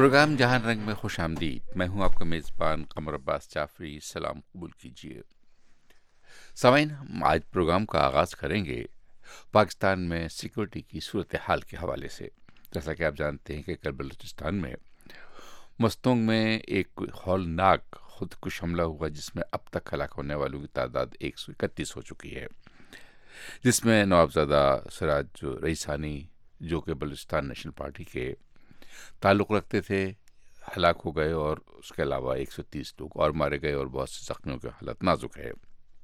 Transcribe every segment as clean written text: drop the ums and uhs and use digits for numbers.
Programme جہان رنگ میں خوش آمدید. میں ہوں آپ کا میزبان قمر عباس جعفری. سلام قبول کیجیے. سامعین، ہم آج پروگرام کا آغاز کریں گے پاکستان میں سیکورٹی کی صورتحال کے حوالے سے. جیسا کہ آپ جانتے ہیں کہ کل بلوچستان میں مستونگ میں ایک ہولناک خودکش حملہ ہوا، جس میں اب تک ہلاک ہونے والوں کی تعداد 131 ہو چکی ہے، جس میں نوابزادہ سراج رئیسانی جو کہ بلوچستان نیشنل پارٹی کے تعلق رکھتے تھے ہلاک ہو گئے، اور اس کے علاوہ 130 لوگ اور مارے گئے اور بہت سے زخمیوں کی حالت نازک ہے.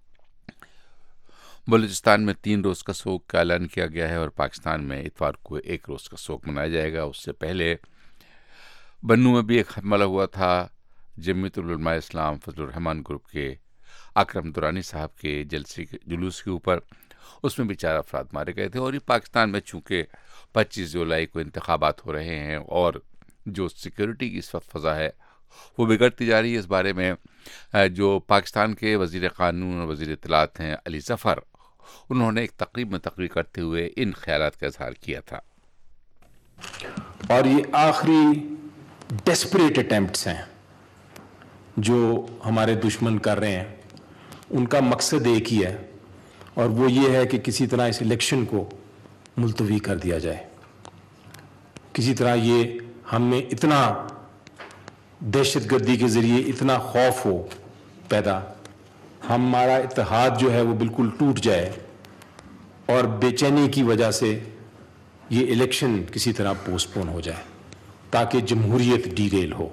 بلوچستان میں 3 روز کا سوگ کا اعلان کیا گیا ہے، اور پاکستان میں اتوار کو 1 روز کا سوگ منایا جائے گا. اس سے پہلے بنوں میں بھی ایک حملہ ہوا تھا جمعیت العلماء اسلام فضل الرحمان گروپ کے اکرم درانی صاحب کے جلوس کے اوپر. اس میں بھی 4 افراد مارے گئے تھے. اور یہ پاکستان میں چونکہ 25 جولائی کو انتخابات ہو رہے ہیں اور جو سیکورٹی کی اس وقت فضا ہے وہ بگڑتی جا رہی ہے، اس بارے میں جو پاکستان کے وزیر قانون اور وزیر اطلاعات ہیں علی ظفر، انہوں نے ایک تقریب میں تقریر کرتے ہوئے ان خیالات کا اظہار کیا تھا. اور یہ آخری ڈیسپریٹ اٹیمپٹس ہیں جو ہمارے دشمن کر رہے ہیں. ان کا مقصد ایک ہی ہے، اور وہ یہ ہے کہ کسی طرح اس الیکشن کو ملتوی کر دیا جائے. کسی طرح یہ ہم میں اتنا دہشت گردی کے ذریعے اتنا خوف ہو پیدا، ہمارا اتحاد جو ہے وہ بالکل ٹوٹ جائے، اور بے چینی کی وجہ سے یہ الیکشن کسی طرح پوسٹ پون ہو جائے تاکہ جمہوریت ڈی ریل ہو.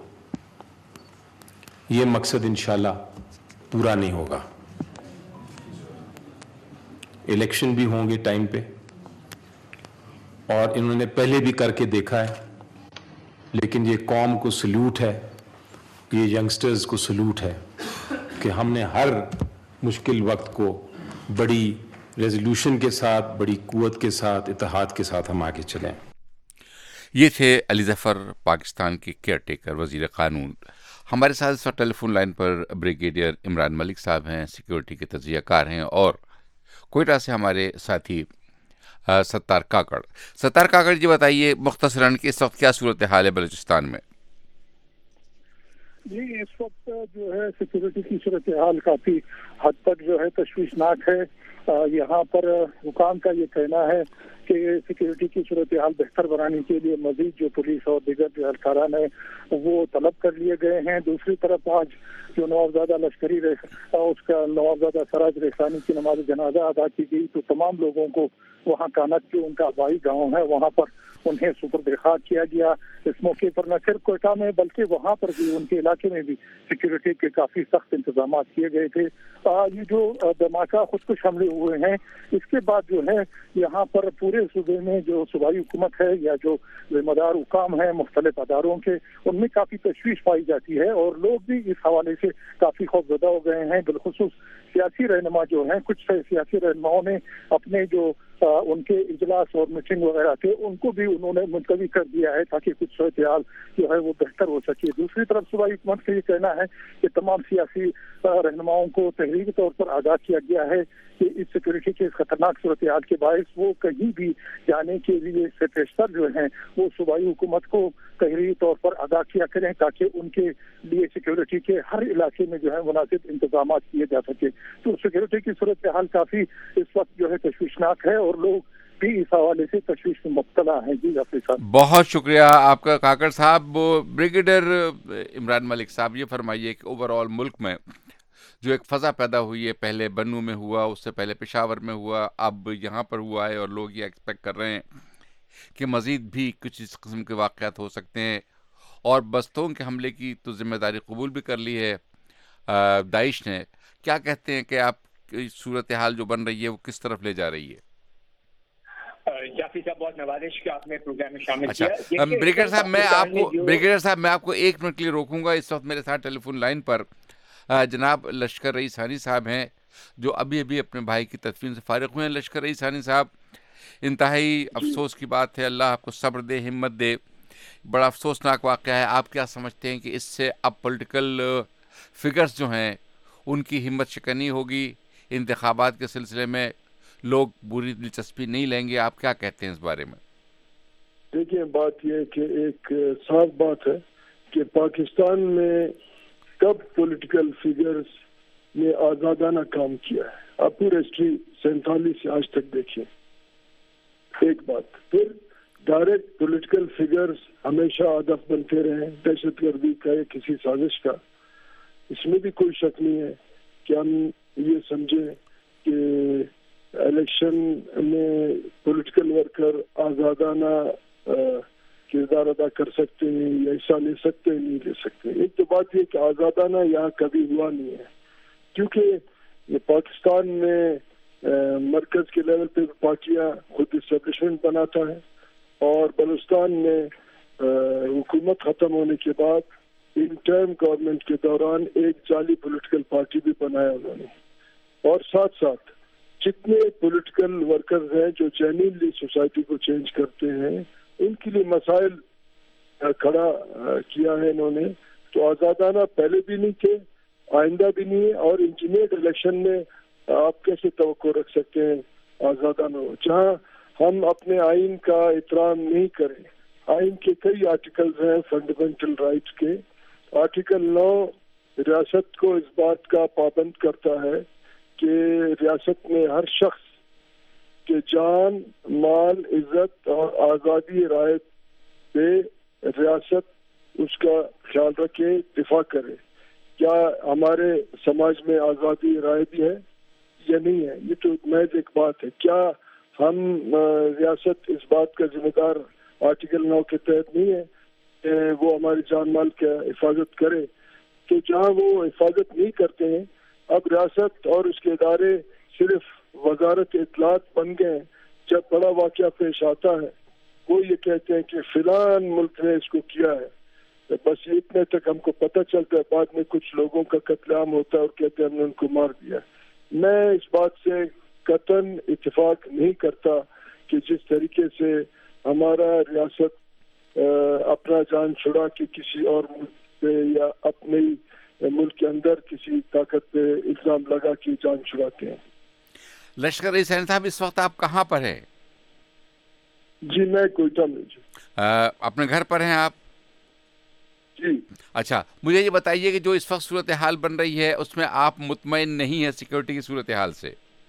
یہ مقصد انشاءاللہ پورا نہیں ہوگا. الیکشن بھی ہوں گے ٹائم پہ، اور انہوں نے پہلے بھی کر کے دیکھا ہے. لیکن یہ قوم کو سلوٹ ہے، یہ ینگسٹرز کو سلوٹ ہے کہ ہم نے ہر مشکل وقت کو بڑی ریزولوشن کے ساتھ، بڑی قوت کے ساتھ، اتحاد کے ساتھ ہم آگے چلیں. یہ تھے علی ظفر، پاکستان کے کیئر ٹیکر وزیر قانون. ہمارے ساتھ اس وقت ٹیلی فون لائن پر بریگیڈیئر عمران ملک صاحب ہیں، سیکورٹی کے تجزیہ کار ہیں، اور کوئٹہ سے ہمارے ساتھی ستار کاکڑ. ستار کاکڑ جی، بتائیے مختصراً کہ اس وقت کیا صورتحال ہے بلوچستان میں؟ جی، اس وقت جو ہے سیکورٹی کی صورتحال کافی حد تک جو ہے تشویشناک ہے. یہاں پر حکام کا یہ کہنا ہے کہ سیکورٹی کی صورتحال بہتر بنانے کے لیے مزید جو پولیس اور دیگر جو اہلکاران ہیں وہ طلب کر لیے گئے ہیں. دوسری طرف آج جو نوابزادہ اس کا نوابزادہ سراج رحسانی کی نماز جنازہ ادا کی گئی، تو تمام لوگوں کو وہاں کانک جو ان کا آبائی گاؤں ہے وہاں پر انہیں سپرد خاک کیا گیا. اس موقع پر نہ صرف کوئٹہ میں بلکہ وہاں پر بھی ان کے علاقے میں بھی سیکورٹی کے کافی سخت انتظامات کیے گئے تھے. یہ جو دھماکہ خودکش حملے ہوئے ہیں، اس کے بعد جو ہے یہاں پر پورے صوبے میں جو صوبائی حکومت ہے یا جو ذمہ دار حکام ہیں مختلف اداروں کے، ان میں کافی تشویش پائی جاتی ہے، اور لوگ بھی اس حوالے سے کافی خوفزدہ ہو گئے ہیں. بالخصوص سیاسی رہنما جو ہیں، کچھ سیاسی رہنماؤں نے اپنے جو ان کے اجلاس اور میٹنگ وغیرہ تھے ان کو بھی انہوں نے ملتوی کر دیا ہے تاکہ کچھ صورتحال جو ہے وہ بہتر ہو سکے. دوسری طرف صوبائی حکومت کا یہ کہنا ہے کہ تمام سیاسی رہنماؤں کو تحریری طور پر آگاہ کیا گیا ہے کہ اس سیکورٹی کے خطرناک صورتحال کے باعث وہ کہیں بھی جانے کے لیے سے پیشتر جو ہیں وہ صوبائی حکومت کو تحریری طور پر آگاہ کیا کریں تاکہ ان کے لیے سیکورٹی کے ہر علاقے میں جو ہے مناسب انتظامات کیے جا سکے. تو سیکورٹی کی صورتحال کافی اس وقت جو ہے تشویشناک ہے، اور لوگ بھی اس حوالے سے تشویش میں مبتلا ہیں. جی جعفری صاحب، بہت شکریہ آپ کا کاکڑ صاحب. بریگیڈیئر عمران ملک صاحب، یہ فرمائیے کہ اوور آل ملک میں جو ایک فضا پیدا ہوئی ہے، پہلے بنوں میں ہوا، اس سے پہلے پشاور میں ہوا، اب یہاں پر ہوا ہے، اور لوگ یہ ایکسپیکٹ کر رہے ہیں کہ مزید بھی کچھ اس قسم کے واقعات ہو سکتے ہیں. اور بستون کے حملے کی تو ذمہ داری قبول بھی کر لی ہے داعش نے. کیا کہتے ہیں کہ آپ کی صورتحال جو بن رہی ہے وہ کس طرف لے جا رہی ہے؟ جعفری صاحب، بہت نوازش کہ آپ نے پروگرام میں شامل اچھا، کیا. بریگیڈیئر صاحب میں آپ کو 1 منٹ کے لیے روکوں گا. اس وقت میرے ساتھ ٹیلی فون لائن پر جناب لشکر رئیس ثانی صاحب ہیں، جو ابھی اپنے بھائی کی تدفین سے فارغ ہوئے ہیں. لشکر رئیس ثانی صاحب، انتہائی افسوس کی بات ہے، اللہ آپ کو صبر دے، ہمت دے. بڑا افسوسناک واقعہ ہے. آپ کیا سمجھتے ہیں کہ اس سے اب پولیٹیکل فگرز جو ہیں ان کی ہمت شکنی ہوگی؟ انتخابات کے سلسلے میں لوگ بری دلچسپی نہیں لیں گے. آپ کیا کہتے ہیں اس بارے میں؟ دیکھیے، بات یہ ہے کہ ایک صاف بات ہے کہ پاکستان میں کب پولیٹیکل فگرز نے آزادانہ کام کیا ہے. آپ پورے ہسٹری 47 سے آج تک دیکھیں. ایک بات. پھر ڈائریکٹ پولیٹیکل فگرز ہمیشہ ہدف بنتے رہے دہشت گردی کا یا کسی سازش کا. اس میں بھی کوئی شک نہیں ہے کہ ہم یہ سمجھیں کہ الیکشن میں پولیٹیکل ورکر آزادانہ کردار ادا کر سکتے ہیں یا حصہ لے سکتے ہیں نہیں لے سکتے. ایک تو بات یہ کہ آزادانہ یہاں کبھی ہوا نہیں ہے کیونکہ یہ پاکستان میں مرکز کے لیول پہ پارٹیاں خود اسٹیبلشمنٹ بناتا ہے اور بلوچستان میں حکومت ختم ہونے کے بعد انٹرم گورنمنٹ کے دوران ایک جعلی پولیٹیکل پارٹی بھی بنایا انہوں نے. اور ساتھ ساتھ جتنے پولیٹیکل ورکرز ہیں جو جینوئنلی سوسائٹی کو چینج کرتے ہیں ان کے لیے مسائل کھڑا کیا ہے انہوں نے. تو آزادانہ پہلے بھی نہیں تھے, آئندہ بھی نہیں ہے. اور انجینئرڈ الیکشن میں آپ کیسے توقع رکھ سکتے ہیں آزادانہ ہو جہاں ہم اپنے آئین کا احترام نہیں کریں. آئین کے کئی آرٹیکلز ہیں فنڈامنٹل رائٹس کے. آرٹیکل 9 ریاست کو اس بات کا پابند کرتا ہے کہ ریاست میں ہر شخص کے جان, مال, عزت اور آزادی رائے پہ ریاست اس کا خیال رکھے, دفاع کرے. کیا ہمارے سماج میں آزادی رائے بھی ہے یا نہیں ہے؟ یہ تو محض ایک بات ہے. کیا ہم ریاست اس بات کا ذمہ دار آرٹیکل 9 کے تحت نہیں ہے کہ وہ ہماری جان مال کا حفاظت کرے؟ تو جہاں وہ حفاظت نہیں کرتے ہیں اب ریاست اور اس کے ادارے صرف وزارت اطلاعات بن گئے. جب بڑا واقعہ پیش آتا ہے وہ یہ کہتے ہیں کہ فلان ملک نے اس کو کیا ہے, بس اتنے تک ہم کو پتہ چلتا ہے. بعد میں کچھ لوگوں کا قتل عام ہوتا ہے اور کہتے ہیں ہم نے ان کو مار دیا. میں اس بات سے قطعاً اتفاق نہیں کرتا کہ جس طریقے سے ہمارا ریاست اپنا جان چھڑا کے کسی اور ملک پہ یا اپنے ملک کے اندر کسی طاقت پہ الزام لگا کے جان چھڑاتے ہیں. لشکر حسین صاحب اس وقت آپ کہاں پر ہیں؟ جی میں کوئٹہ میں. جی اپنے گھر پر ہیں آپ؟ جی. اچھا, مجھے یہ بتائیے کہ جو اس وقت صورتحال بن رہی ہے اس میں آپ مطمئن نہیں ہیں سیکورٹی کی صورتحال سے؟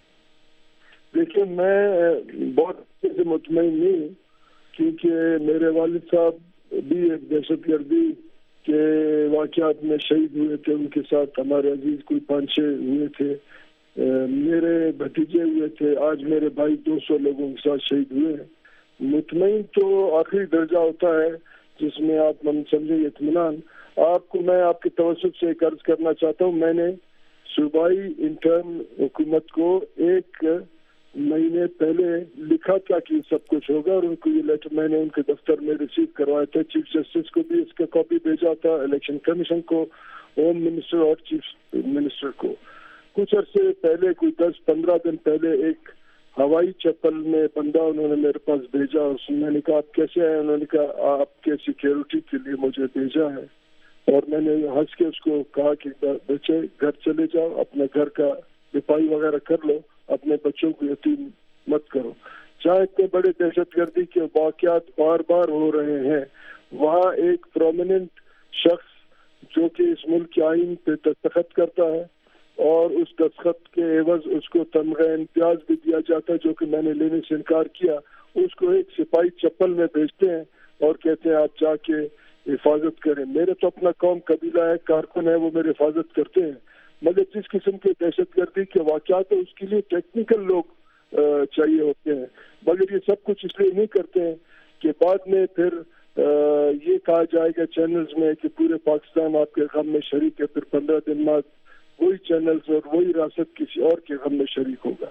دیکھیے میں بہت اچھے سے مطمئن نہیں کیونکہ میرے والد صاحب بھی ایک دہشت گردی کے واقعات میں شہید ہوئے تھے. ان کے ساتھ ہمارے عزیز کوئی 5-6 ہوئے تھے. میرے بھتیجے ہوئے تھے. آج میرے بھائی 200 لوگوں کے ساتھ شہید ہوئے ہیں. مطمئن تو آخری درجہ ہوتا ہے جس میں آپ سمجھیں اطمینان. آپ کو میں آپ کے توسط سے ایک عرض کرنا چاہتا ہوں, میں نے صوبائی انٹرم حکومت کو 1 مہینے پہلے لکھا تھا کہ سب کچھ ہوگا اور ان کو یہ لیٹر میں نے ان کے دفتر میں ریسیو کروایا تھا. چیف جسٹس کو بھی اس کا کاپی بھیجا تھا, الیکشن کمیشن کو, ہوم منسٹر اور چیف منسٹر کو. کچھ عرصے پہلے کوئی 10-15 دن پہلے ایک ہوائی چپل میں بندہ انہوں نے میرے پاس بھیجا. میں نے کہا آپ کیسے آئے؟ انہوں نے کہا آپ کے سیکیورٹی کے لیے مجھے بھیجا ہے. اور میں نے ہنس کے اس کو کہا کہ بچے گھر چلے جاؤ, اپنے گھر کا صفائی وغیرہ کر لو, اپنے بچوں کو یتیم مت کرو. جہاں اتنے بڑے دہشت گردی کے واقعات بار بار ہو رہے ہیں وہاں ایک پرومیننٹ شخص جو کہ اس ملک کے آئین پہ دستخط کرتا ہے اور اس دستخط کے عوض اس کو تمغہ امتیاز بھی دیا جاتا ہے جو کہ میں نے لینے سے انکار کیا, اس کو ایک سپاہی چپل میں بھیجتے ہیں اور کہتے ہیں آپ جا کے حفاظت کریں. میرے تو اپنا قوم قبیلہ ہے, کارکن ہے, وہ میرے حفاظت کرتے ہیں. مگر جس قسم کے دہشت گردی کے واقعات ہیں اس کے لیے ٹیکنیکل لوگ چاہیے ہوتے ہیں. مگر یہ سب کچھ اس لیے نہیں کرتے ہیں کہ بعد میں پھر یہ کہا جائے گا چینلز میں کہ پورے پاکستان آپ کے غم میں شریک ہے, پھر 15 دن بعد وہی چینلز اور وہی ریاست کسی اور کے غم میں شریک ہوگا.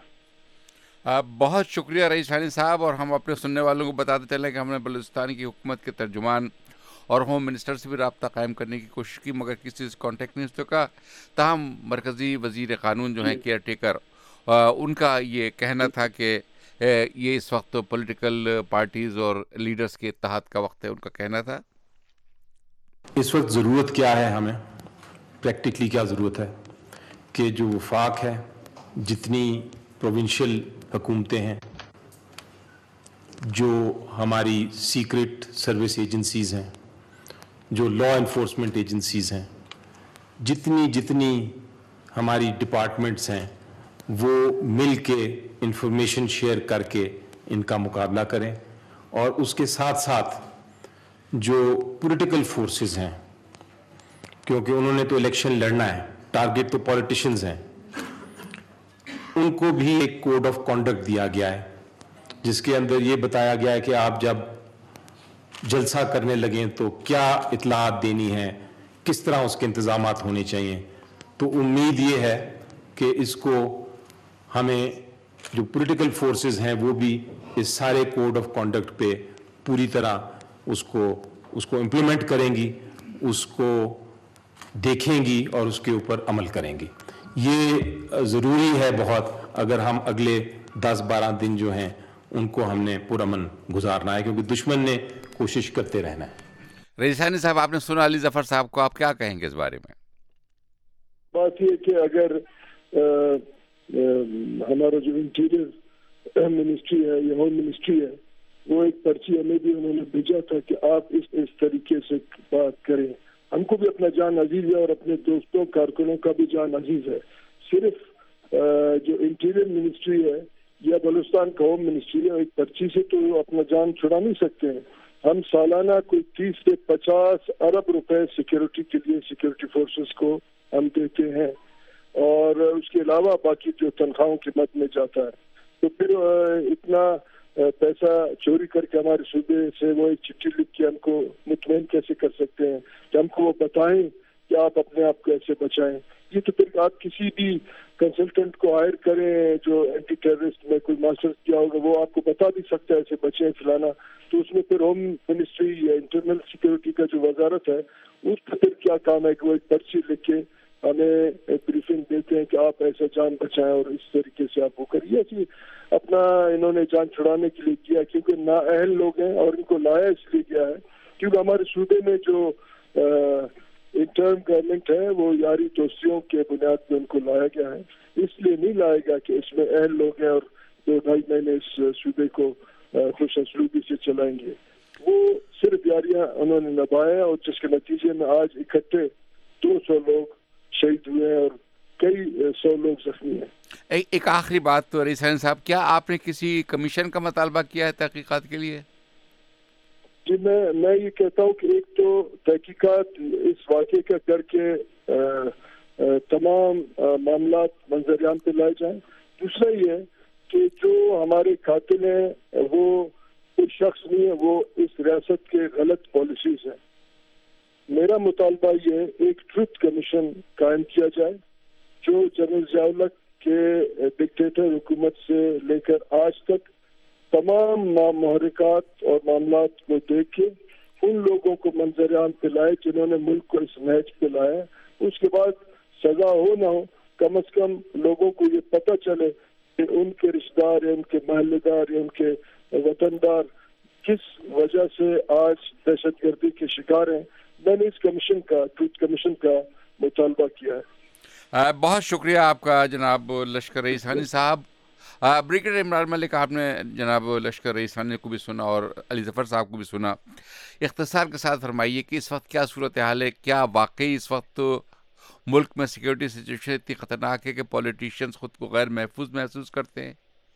بہت شکریہ رئیس ثانی صاحب. اور ہم اپنے سننے والوں کو بتاتے چلیں کہ ہم نے بلوچستان کی حکومت کے ترجمان اور ہوم منسٹر سے بھی رابطہ قائم کرنے کی کوشش کی مگر کسی سے کانٹیکٹ نہیں ہو سکا. تاہم مرکزی وزیر قانون جو ہیں کیئر ٹیکر, ان کا یہ کہنا تھا کہ یہ اس وقت پولیٹیکل پارٹیز اور لیڈرز کے اتحاد کا وقت ہے. ان کا کہنا تھا اس وقت ضرورت کیا ہے, ہمیں پریکٹیکلی کیا ضرورت ہے کہ جو وفاق ہے, جتنی پروونشل حکومتیں ہیں, جو ہماری سیکرٹ سروس ایجنسیز ہیں, جو لا انفورسمنٹ ایجنسیز ہیں، جتنی ہماری ڈپارٹمنٹس ہیں، وہ مل کے انفارمیشن شیئر کر کے ان کا مقابلہ کریں، اور اس کے ساتھ ساتھ جو پولیٹیکل فورسز ہیں، کیونکہ انہوں نے تو الیکشن لڑنا ہے، ٹارگیٹ تو پولیٹیشنز ہیں، ان کو بھی ایک کوڈ آف کانڈکٹ دیا گیا ہے جس کے اندر یہ بتایا گیا ہے کہ آپ جب جلسہ کرنے لگیں تو کیا اطلاعات دینی ہے، کس طرح اس کے انتظامات ہونے چاہیے. تو امید یہ ہے کہ اس کو ہمیں جو پولیٹیکل فورسز ہیں وہ بھی اس سارے کوڈ آف کانڈکٹ پہ پوری طرح اس کو امپلیمنٹ کریں گی، اس کو دیکھیں گی اور اس کے اوپر عمل کریں گی. یہ ضروری ہے بہت، اگر ہم اگلے 10-12 دن جو ہیں ان کو ہم نے پرامن گزارنا ہے، کیونکہ دشمن نے کوشش کرتے رہنا ہے. رئیس ثانی صاحب، آپ نے سنا علی ظفر صاحب کو، آپ کیا کہیں گے اس بارے میں؟ بات یہ کہ اگر ہمارا جو انٹیریئر منسٹری ہے یا ہوم منسٹری ہے، وہ ایک پرچی ہمیں بھی انہوں نے بھیجا تھا کہ آپ اس طریقے سے بات کریں. ہم کو بھی اپنا جان عزیز ہے اور اپنے دوستوں کارکنوں کا بھی جان عزیز ہے. صرف جو انٹیریئر منسٹری ہے یا بلوچستان کا ہوم منسٹری ہے، ایک پرچی سے تو اپنا جان چھڑا نہیں سکتے ہیں. ہم سالانہ کوئی 30 سے 50 ارب روپے سیکورٹی کے لیے سیکورٹی فورسز کو ہم دیتے ہیں، اور اس کے علاوہ باقی جو تنخواہوں کی مد میں جاتا ہے. تو پھر اتنا پیسہ چوری کر کے ہمارے صوبے سے وہ ایک چٹھی لکھ کے ہم کو مطمئن کیسے کر سکتے ہیں کہ ہم کو وہ بتائیں کہ آپ اپنے آپ کو ایسے بچائیں. یہ تو پھر آپ کسی بھی کنسلٹنٹ کو ہائر کریں جو اینٹی ٹیررسٹ میں کوئی ماسٹرز کیا ہوگا، وہ آپ کو بتا بھی سکتا ہے ایسے بچیں فلانا. تو اس میں پھر ہوم منسٹری یا انٹرنل سیکورٹی کا جو وزارت ہے، اس کا پھر کیا کام ہے کہ وہ ایک پرچی لکھ کے ہمیں بریفنگ دیتے ہیں کہ آپ ایسا جان بچائیں اور اس طریقے سے آپ وہ کریے. ایسی اپنا انہوں نے جان چھڑانے کے لیے کیا، کیونکہ نااہل لوگ ہیں، اور ان کو لایا اس لیے گیا ہے کیونکہ ہمارے صوبے میں جو انٹرم گورنمنٹ ہے وہ یاری دوستیوں کے بنیاد پہ ان کو لایا گیا ہے. اس لیے نہیں لائے گا کہ اس میں اہل لوگ ہیں اور 2-2.5 مہینے اس صوبے کو خوش اسلوبی سے چلائیں گے. وہ صرف یاریاں انہوں نے نبھائے، اور جس کے نتیجے میں آج اکٹھے 200 لوگ شہید ہوئے ہیں اور کئی 100 لوگ زخمی ہیں. ایک آخری بات تو رئیس ثانی صاحب، کیا آپ نے کسی کمیشن کا مطالبہ کیا ہے تحقیقات کے لیے؟ جی، میں یہ کہتا ہوں کہ ایک تو تحقیقات اس واقعے کا کر کے تمام معاملات منظر عام پہ لائے جائیں. دوسرا یہ ہے کہ جو ہمارے قاتل ہیں وہ کوئی شخص نہیں ہے، وہ اس ریاست کے غلط پالیسیز ہیں. میرا مطالبہ یہ ہے ایک ٹروتھ کمیشن قائم کیا جائے جو جنرل ضیاء الحق کے ڈکٹیٹر حکومت سے لے کر آج تک تمام محرکات اور معاملات کو دیکھ کے ان لوگوں کو منظر عام پہ لائے جنہوں نے ملک کو اس نہج پہ لایا. اس کے بعد سزا ہو نہ ہو، کم از کم لوگوں کو یہ پتہ چلے کہ ان کے رشتہ دار یا ان کے محلے دار یا ان کے وطن دار کس وجہ سے آج دہشت گردی کے شکار ہیں. میں نے اس کمیشن کا ٹروتھ کمیشن کا مطالبہ کیا ہے. بہت شکریہ آپ کا جناب لشکر رئیس ثانی صاحب. بریگیڈیئر عمران ملک، آپ نے جناب لشکر رئیس ثانی کو بھی سنا اور علی ظفر صاحب کو بھی سنا. اختصار کے ساتھ فرمائیے کہ اس وقت کیا صورتحال ہے؟ کیا واقعی اس وقت ملک میں سیکورٹی سچویشن اتنی خطرناک ہے کہ پولیٹیشینز خود کو غیر محفوظ محسوس کرتے ہیں؟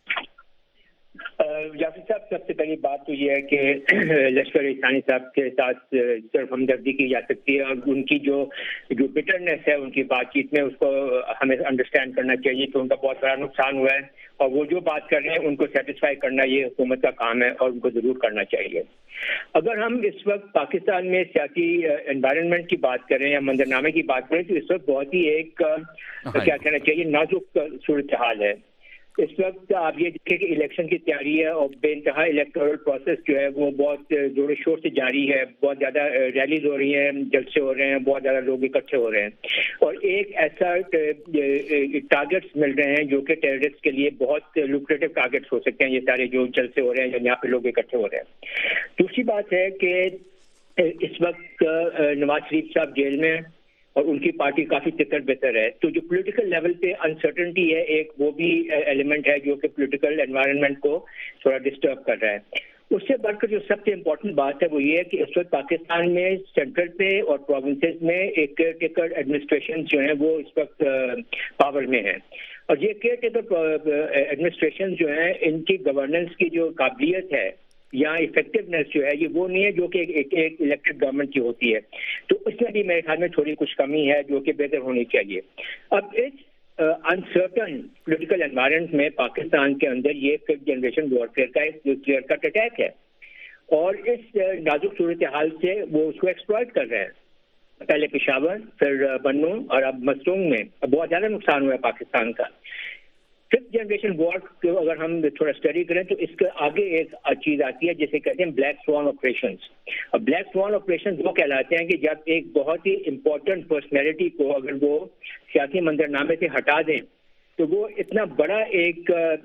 یاسر صاحب، سب سے پہلی بات تو یہ ہے کہ لشکر ثانی صاحب کے ساتھ صرف ہمدردی کی جا سکتی ہے، اور ان کی جو بٹرنس ہے ان کی بات چیت میں، اس کو ہمیں انڈرسٹینڈ کرنا چاہیے کہ ان کا بہت بڑا نقصان ہوا ہے، اور وہ جو بات کر رہے ہیں ان کو سیٹسفائی کرنا یہ حکومت کا کام ہے اور ان کو ضرور کرنا چاہیے. اگر ہم اس وقت پاکستان میں سیاسی انوائرمنٹ کی بات کریں یا منظرنامے کی بات کریں تو اس وقت بہت ہی ایک کیا کہنا چاہیے نازک صورتحال ہے. اس وقت آپ یہ دیکھیں کہ الیکشن کی تیاری ہے اور بے انتہا الیکٹورل پروسیس جو ہے وہ بہت زور و شور سے جاری ہے. بہت زیادہ ریلیز ہو رہی ہیں، جلسے ہو رہے ہیں، بہت زیادہ لوگ اکٹھے ہو رہے ہیں، اور ایک ایسا ٹارگیٹس مل رہے ہیں جو کہ ٹیررسٹ کے لیے بہت لوکریٹو ٹارگیٹس ہو سکتے ہیں، یہ سارے جو جلسے ہو رہے ہیں یہاں پہ لوگ اکٹھے ہو رہے ہیں. دوسری بات ہے کہ اس وقت نواز شریف صاحب جیل میں اور ان کی پارٹی کافی تتر بہتر ہے، تو جو پولیٹیکل لیول پہ انسرٹنٹی ہے ایک وہ بھی ایلیمنٹ ہے جو کہ پولیٹیکل انوائرمنٹ کو تھوڑا ڈسٹرب کر رہا ہے. اس سے بڑھ کر جو سب سے امپورٹنٹ بات ہے وہ یہ ہے کہ اس وقت پاکستان میں سینٹرل پہ اور پروونسز میں ایک کیئر ٹیکر ایڈمنسٹریشن جو ہیں وہ اس وقت پاور میں ہیں، اور یہ کیئر ٹیکر ایڈمنسٹریشن جو ہیں ان کی گورننس کی جو قابلیت ہے یا افیکٹونیس جو ہے یہ وہ نہیں ہے جو کہ ایک الیکٹڈ گورنمنٹ کی ہوتی ہے. تو اس میں بھی میرے خیال میں تھوڑی کچھ کمی ہے جو کہ بہتر ہونی چاہیے. اب اس انسرٹن پولیٹیکل انوائرمنٹ میں پاکستان کے اندر یہ ففتھ جنریشن وارفیئر کا ایک کلیئر کٹ اٹیک ہے، اور اس نازک صورتحال سے وہ اس کو ایکسپلائٹ کر رہے ہیں. پہلے پشاور، پھر بنو، اور اب مستونگ میں بہت زیادہ نقصان ہوا ہے پاکستان کا. ففتھ جنریشن وار کو اگر ہم تھوڑا اسٹڈی کریں تو اس کے آگے ایک چیز آتی ہے جسے کہتے ہیں بلیک سوان آپریشنز. اب بلیک سوان آپریشنز وہ کہلاتے ہیں کہ جب ایک بہت ہی امپورٹنٹ پرسنالٹی کو اگر وہ سیاسی منظرنامے سے ہٹا دیں تو وہ اتنا بڑا ایک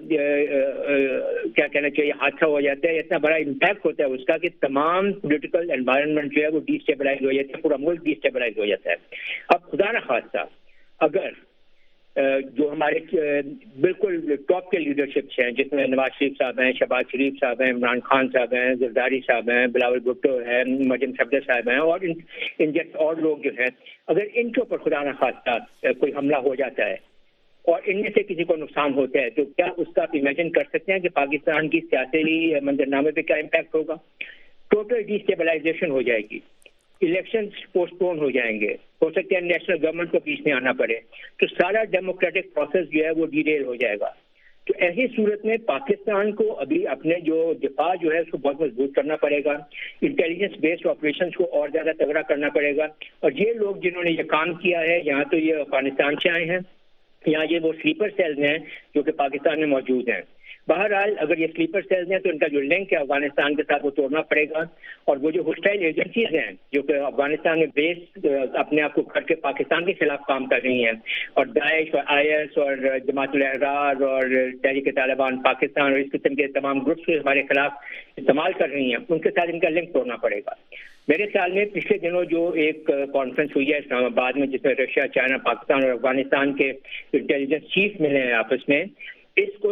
کیا کہنا چاہیے حادثہ ہو جاتا ہے، اتنا بڑا امپیکٹ ہوتا ہے اس کا کہ تمام پولیٹیکل انوائرمنٹ جو ہے وہ ڈی اسٹیبلائز ہو جاتا ہے، پورا ملک ڈی اسٹیبلائز ہو جاتا ہے. اب خدا نہ خواستہ اگر جو ہمارے بالکل ٹاپ کے لیڈرشپس ہیں جس میں نواز شریف صاحب ہیں، شہباز شریف صاحب ہیں، عمران خان صاحب ہیں، زرداری صاحب ہیں، بلاول بھٹو ہیں، مریم صفدر صاحب ہیں، اور ان جیسے اور لوگ جو ہیں، اگر ان کے اوپر خدا نہ خواستہ کوئی حملہ ہو جاتا ہے اور ان میں سے کسی کو نقصان ہوتا ہے تو کیا اس کا آپ امیجن کر سکتے ہیں کہ پاکستان کی سیاسی منظرنامے پہ کیا امپیکٹ ہوگا؟ ٹوٹل ڈی اسٹیبلائزیشن ہو جائے گی، الیکشنز پوسٹ پون ہو جائیں گے، ہو سکتا ہے نیشنل گورنمنٹ کو پیچھے آنا پڑے، تو سارا ڈیموکریٹک پروسیس جو ہے وہ ڈیریل ہو جائے گا. تو ایسی صورت میں پاکستان کو ابھی اپنے جو دفاع جو ہے اس کو بہت مضبوط کرنا پڑے گا، انٹیلیجنس بیسڈ آپریشنز کو اور زیادہ تگڑا کرنا پڑے گا. اور یہ لوگ جنہوں نے یہ کام کیا ہے یہاں تو یہ افغانستان سے آئے ہیں، یہاں یہ وہ سلیپر سیلز ہیں جو کہ پاکستان میں موجود ہیں. بہرحال اگر یہ سلیپر سیلز ہیں تو ان کا جو لنک ہے افغانستان کے ساتھ وہ توڑنا پڑے گا، اور وہ جو ہوسٹائل ایجنسیز ہیں جو کہ افغانستان میں بیس اپنے آپ کو کر کے پاکستان کے خلاف کام کر رہی ہیں، اور داعش اور آئی ایس اور جماعت الاحرار اور تحریک طالبان پاکستان اور اس قسم کے تمام گروپس کے ہمارے خلاف استعمال کر رہی ہیں، ان کے ساتھ ان کا لنک توڑنا پڑے گا. میرے خیال میں پچھلے دنوں جو ایک کانفرنس ہوئی ہے اسلام آباد میں جس میں رشیا، چائنا، پاکستان اور افغانستان کے انٹیلیجنس چیف ملے ہیں آپس میں، اس کو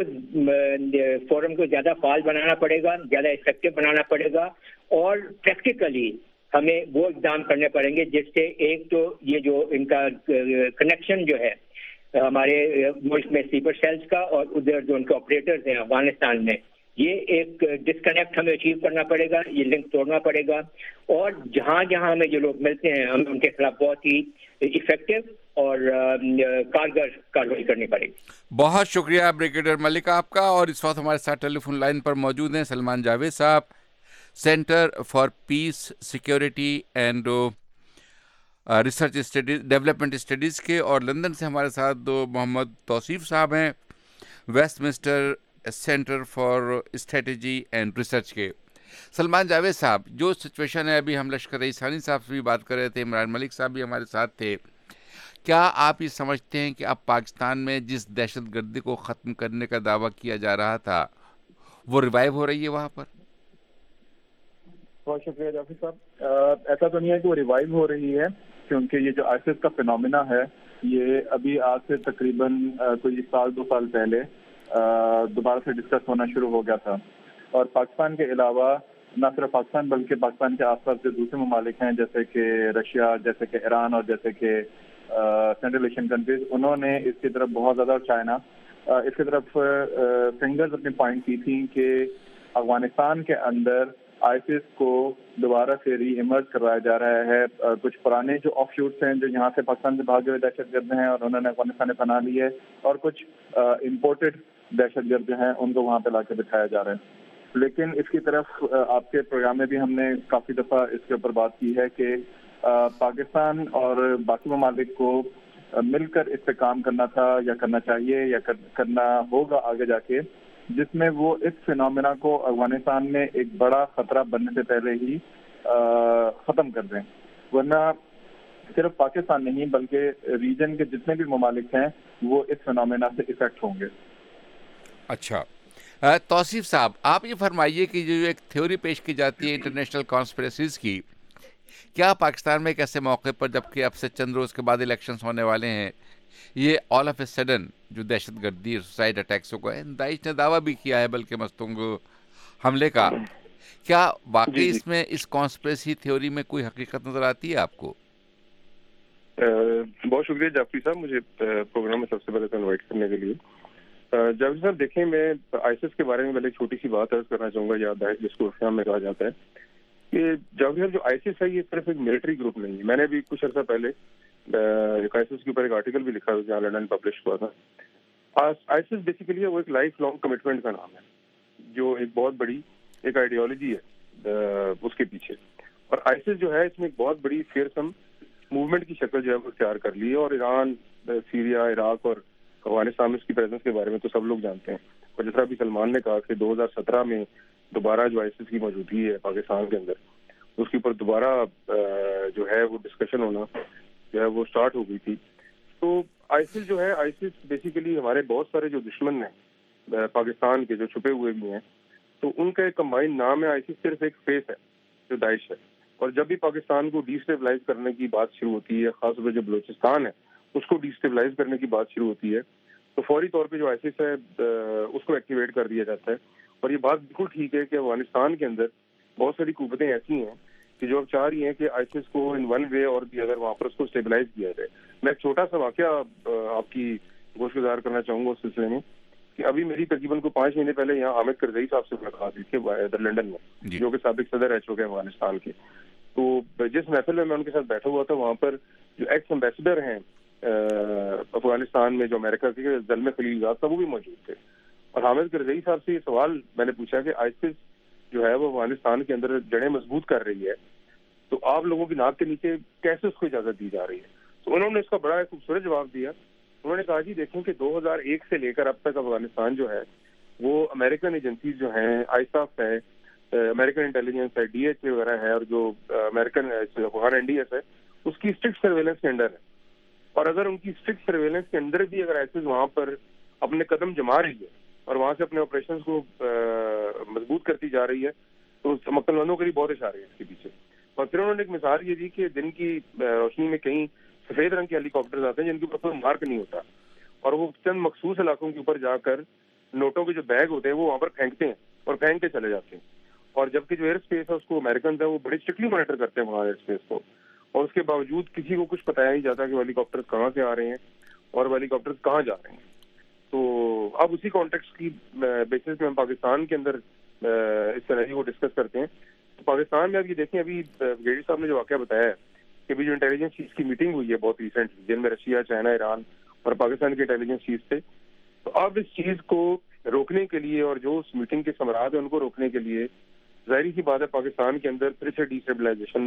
فورم کو زیادہ فعال بنانا پڑے گا، زیادہ افیکٹو بنانا پڑے گا، اور پریکٹیکلی ہمیں وہ اقدام کرنے پڑیں گے جس سے ایک تو یہ جو ان کا کنیکشن جو ہے ہمارے ملک میں سلیپر سیلز کا اور ادھر جو ان کے آپریٹرز ہیں افغانستان میں، یہ ایک ڈسکنیکٹ ہمیں اچیو کرنا پڑے گا، یہ لنک توڑنا پڑے گا، اور جہاں جہاں ہمیں جو لوگ ملتے ہیں ہمیں ان کے خلاف بہت ہی افیکٹو اور کارگر کارروائی کرنی پڑے گی. بہت شکریہ بریگیڈیئر ملک آپ کا. اور اس وقت ہمارے ساتھ ٹیلی فون لائن پر موجود ہیں Salman Javed sahib, centre for peace security and research studies development studies کے، اور لندن سے ہمارے ساتھ دو محمد توصیف صاحب ہیں، Westminster centre for strategy and research کے. سلمان جاوید صاحب، جو سچویشن ہے ابھی ہم لشکر ثانی صاحب سے بھی بات کر رہے تھے، عمران ملک صاحب بھی ہمارے ساتھ تھے، کیا آپ یہ سمجھتے ہیں کہ اب پاکستان میں جس دہشت گردی کو ختم کرنے کا دعویٰ کیا جا رہا تھا وہ ریوائیو ہو رہی ہے وہاں پر؟ بہت شکریہ جعفر صاحب. ایسا تو نہیں ہے کہ وہ ریوائیو ہو رہی ہے، کیونکہ یہ جو آئسس کا فینومینا ہے یہ ابھی آج سے تقریباً کوئی سال دو سال پہلے دوبارہ سے ڈسکس ہونا شروع ہو گیا تھا. اور پاکستان کے علاوہ نہ صرف پاکستان بلکہ پاکستان کے آس پاس جو دوسرے ممالک ہیں جیسے کہ رشیا، جیسے کہ ایران اور جیسے کہ سینٹرل ایشین کنٹریز، انہوں نے اس کی طرف بہت زیادہ، اور چائنا اس کی طرف فنگرز اپنی پوائنٹ کی تھیں کہ افغانستان کے اندر آئسس کو دوبارہ سے ری ایمرج کروایا جا رہا ہے. کچھ پرانے جو آف شوٹس ہیں جو یہاں سے پاکستان سے بھاگے ہوئے دہشت گرد ہیں اور انہوں نے افغانستان میں پناہ لی ہے، اور کچھ امپورٹڈ دہشت گرد جو ہیں ان کو وہاں پہ لا کے بٹھایا جا رہا ہے. لیکن اس کی طرف آپ کے پروگرام میں بھی ہم نے کافی دفعہ اس کے اوپر بات کی ہے کہ پاکستان اور باقی ممالک کو مل کر اس پہ کام کرنا تھا، یا کرنا چاہیے، یا کرنا ہوگا آگے جا کے، جس میں وہ اس فینومینا کو افغانستان میں ایک بڑا خطرہ بننے سے پہلے ہی ختم کر دیں. ورنہ صرف پاکستان نہیں بلکہ ریجن کے جتنے بھی ممالک ہیں وہ اس فینومینا سے افیکٹ ہوں گے. اچھا توصیف صاحب، آپ یہ فرمائیے کہ جو ایک تھیوری پیش کی جاتی ہے انٹرنیشنل کانسپریسیز کی، کیا پاکستان میں ایک ایسے موقع پر جبکہ اب سے چند روز کے بعد الیکشنز ہونے والے ہیں، یہ آل آف اے سڈن جو دہشت گردی سوسائڈ اٹیکس ہو گئے، داعش نے دعویٰ بھی کیا ہے بلکہ مستونگ حملے کا، کیا واقعی اس میں اس کانسپریسی تھیوری میں کوئی حقیقت نظر آتی ہے آپ کو؟ بہت شکریہ جعفری صاحب مجھے پروگرام میں سب سے پہلے تو انوائٹ کرنے کے لیے. جعفری صاحب دیکھیں میں آئیسس کے بارے میں پہلے چھوٹی سی بات عرض کرنا چاہوں گا, یاد ہے جس کو اسلام میں کہا جاتا ہے کہ جعفری صاحب جو آئیسس ہے یہ صرف ایک ملٹری گروپ نہیں ہے. میں نے بھی کچھ عرصہ پہلے ایک آئیسس کے اوپر ایک آرٹیکل بھی لکھا جہاں لندن پبلش ہوا تھا. آئیسس بیسیکلی وہ ایک لائف لانگ کمٹمنٹ کا نام ہے جو ایک بہت بڑی ایک آئیڈیالوجی ہے اس کے پیچھے. اور آئیسس جو ہے اس میں ایک بہت بڑی فیئرسم موومنٹ کی شکل جو ہے وہ اختیار کر لی ہے. اور ایران, سیریا, عراق اور افغانستان میں اس کی پریزنس کے بارے میں تو سب لوگ جانتے ہیں. اور جس طرح ابھی سلمان نے کہا کہ 2017 میں دوبارہ جو آئیسس کی موجودگی ہے پاکستان کے اندر, اس کے اوپر دوبارہ جو ہے وہ ڈسکشن ہونا جو ہے وہ اسٹارٹ ہو گئی تھی. تو آئیسس جو ہے, آئیسس بیسیکلی ہمارے بہت سارے جو دشمن ہیں پاکستان کے جو چھپے ہوئے بھی ہیں, تو ان کا ایک کمبائنڈ نام ہے. آئیسس صرف ایک فیس ہے جو داعش ہے. اور جب بھی پاکستان کو ڈیسٹیبلائز کرنے کی بات شروع ہوتی ہے, خاص طور پہ جو بلوچستان ہے اس کو ڈیسٹیبلائز کرنے کی بات شروع ہوتی ہے, تو فوری طور پہ جو آئیسس ہے اس کو ایکٹیویٹ کر دیا جاتا ہے. اور یہ بات بالکل ٹھیک ہے کہ افغانستان کے اندر بہت ساری قوتیں ایسی ہیں کہ جو اب چاہ رہی ہیں کہ آئیسس کو ان ون وے اور بھی اگر وہاں پر اس کو اسٹیبلائز کیا جائے. میں ایک چھوٹا سا واقعہ آپ کی گوش گزار کرنا چاہوں گا اس سلسلے میں کہ ابھی میری تقریباً کو 5 مہینے پہلے یہاں حامد کرزئی صاحب سے ملاقات ہوئی تھی لنڈن میں, جو کہ سابق صدر رہ چکے ہیں افغانستان کے. تو جس محفل میں ان کے ساتھ بیٹھا ہوا تھا وہاں پر جو ایکس ایمبیسڈر ہیں افغانستان میں جو امریکہ کے زلمے خلیلزاد صاحب وہ بھی موجود تھے. اور حامد کرزئی صاحب سے یہ سوال میں نے پوچھا کہ آئیسس جو ہے وہ افغانستان کے اندر جڑیں مضبوط کر رہی ہے, تو آپ لوگوں کی ناک کے نیچے کیسے اس کو اجازت دی جا رہی ہے؟ تو انہوں نے اس کا بڑا خوبصورت جواب دیا. انہوں نے کہا جی دیکھیں کہ 2001 سے لے کر اب تک افغانستان جو ہے وہ امریکن ایجنسیز جو ہیں, آئیساف ہے, امریکن انٹیلیجنس ہے, ڈی ایچ اے وغیرہ ہے, اور جو American Afghan N D S ہے اس کی اسٹرکٹ سرویلنس کے انڈر ہے. اور اگر ان کی اسٹرکٹ سرویلنس کے اندر بھی اگر آئیسس وہاں پر اپنے قدم جما رہی ہے اور وہاں سے اپنے آپریشنز کو مضبوط کرتی جا رہی ہے, تو مکل بندوں کے لیے بہت اشارے ہیں اس کے پیچھے. اور پھر انہوں نے ایک مثال یہ دی کہ دن کی روشنی میں کہیں سفید رنگ کے ہیلی کاپٹرز آتے ہیں جن کے اوپر کوئی مارک نہیں ہوتا, اور وہ چند مخصوص علاقوں کے اوپر جا کر نوٹوں کے جو بیگ ہوتے ہیں وہ وہاں پر پھینکتے ہیں اور پھینک کے چلے جاتے ہیں. اور جبکہ جو ایئر اسپیس ہے اس کو امریکنز ہے وہ بڑی اسٹرکٹلی مانیٹر کرتے ہیں وہاں ایئر اسپیس کو, اور اس کے باوجود کسی کو کچھ بتایا نہیں جاتا کہ ہیلی کاپٹرز کہاں سے آ رہے ہیں اور ہیلی کاپٹرز کہاں جا رہے ہیں. تو اب اسی کانٹیکسٹ کی بیسس میں ہم پاکستان کے اندر اس سینیریو کو ڈسکس کرتے ہیں. تو پاکستان میں اب یہ دیکھیں, ابھی گیڈی صاحب نے جو واقعہ بتایا ہے کہ ابھی جو انٹیلیجنس چیف کی میٹنگ ہوئی ہے بہت ریسنٹلی, جن میں رشیا, چائنا, ایران اور پاکستان کے انٹیلیجنس چیف تھے, تو اب اس چیز کو روکنے کے لیے اور جو اس میٹنگ کے ثمرات ہیں ان کو روکنے کے لیے ظاہری سی بات ہے پاکستان کے اندر پھر سے ڈیسٹیبلائزیشن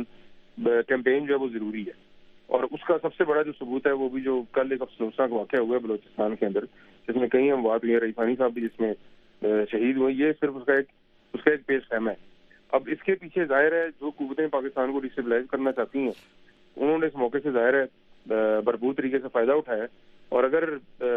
کیمپین جو ہے وہ ضروری ہے. اور اس کا سب سے بڑا جو ثبوت ہے وہ بھی جو کل ایک افسوسناک واقعہ ہوا ہے بلوچستان کے اندر, جس میں کئی اموات ہوئی ہیں, رئیسانی صاحب بھی جس میں شہید ہوئے. یہ صرف اس کا ایک پیش خیمہ ہے. اب اس کے پیچھے ظاہر ہے جو قوتیں پاکستان کو ڈیسٹیبلائز کرنا چاہتی ہیں انہوں نے اس موقع سے ظاہر ہے بھرپور طریقے سے فائدہ اٹھایا. اور اگر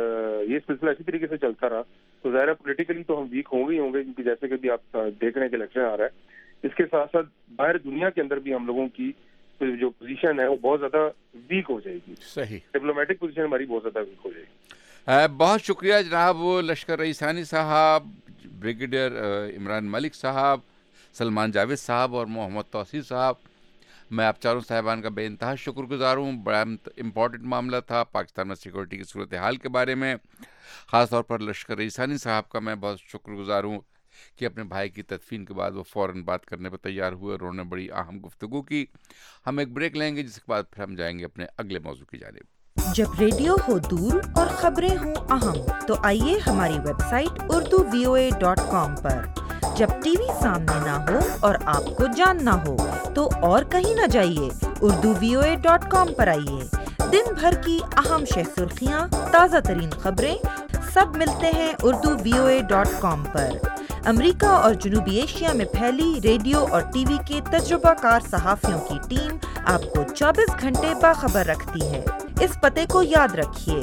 یہ سلسلہ اسی طریقے سے چلتا رہا تو ظاہر ہے پولیٹیکلی تو ہم ویک ہوں گے کیونکہ جیسے کہ بھی آپ دیکھ رہے ہیں کہ الیکشن آ رہا ہے. اس کے ساتھ ساتھ باہر دنیا کے اندر بھی ہم لوگوں کی جو پوزیشن ہے وہ بہت زیادہ ویک ہو جائے گی. صحیح, ڈپلومیٹک پوزیشن ہماری بہت زیادہ ویک ہو جائے گی. بہت شکریہ جناب لشکر رئیسانی صاحب, بریگیڈیئر عمران ملک صاحب, سلمان جاوید صاحب اور محمد توسیع صاحب. میں آپ چاروں صاحبان کا بے انتہا شکر گزار ہوں. بڑا امپورٹنٹ معاملہ تھا پاکستان میں سیکورٹی کی صورتحال کے بارے میں. خاص طور پر لشکر رئیسانی صاحب کا میں بہت شکر گزار ہوں کہ اپنے بھائی کی تدفین کے بعد وہ فوراً بات کرنے پر تیار ہوئے اور انہوں نے بڑی اہم گفتگو کی. ہم ایک بریک لیں گے جس کے بعد پھر ہم جائیں گے اپنے اگلے موضوع کی جانب. جب ریڈیو ہو دور اور خبریں ہوں اہم تو آئیے ہماری ویب سائٹ urduvoa.com پر. جب ٹی وی سامنے نہ ہو اور آپ کو جاننا ہو تو اور کہیں نہ جائیے, urduvoa.com پر آئیے. دن بھر کی اہم شہ سرخیاں, تازہ ترین خبریں سب ملتے ہیں urduvoa.com پر. امریکہ اور جنوبی ایشیا میں پھیلی ریڈیو اور ٹی وی کے تجربہ کار صحافیوں کی ٹیم آپ کو 24 گھنٹے باخبر رکھتی ہے. اس پتے کو یاد رکھیے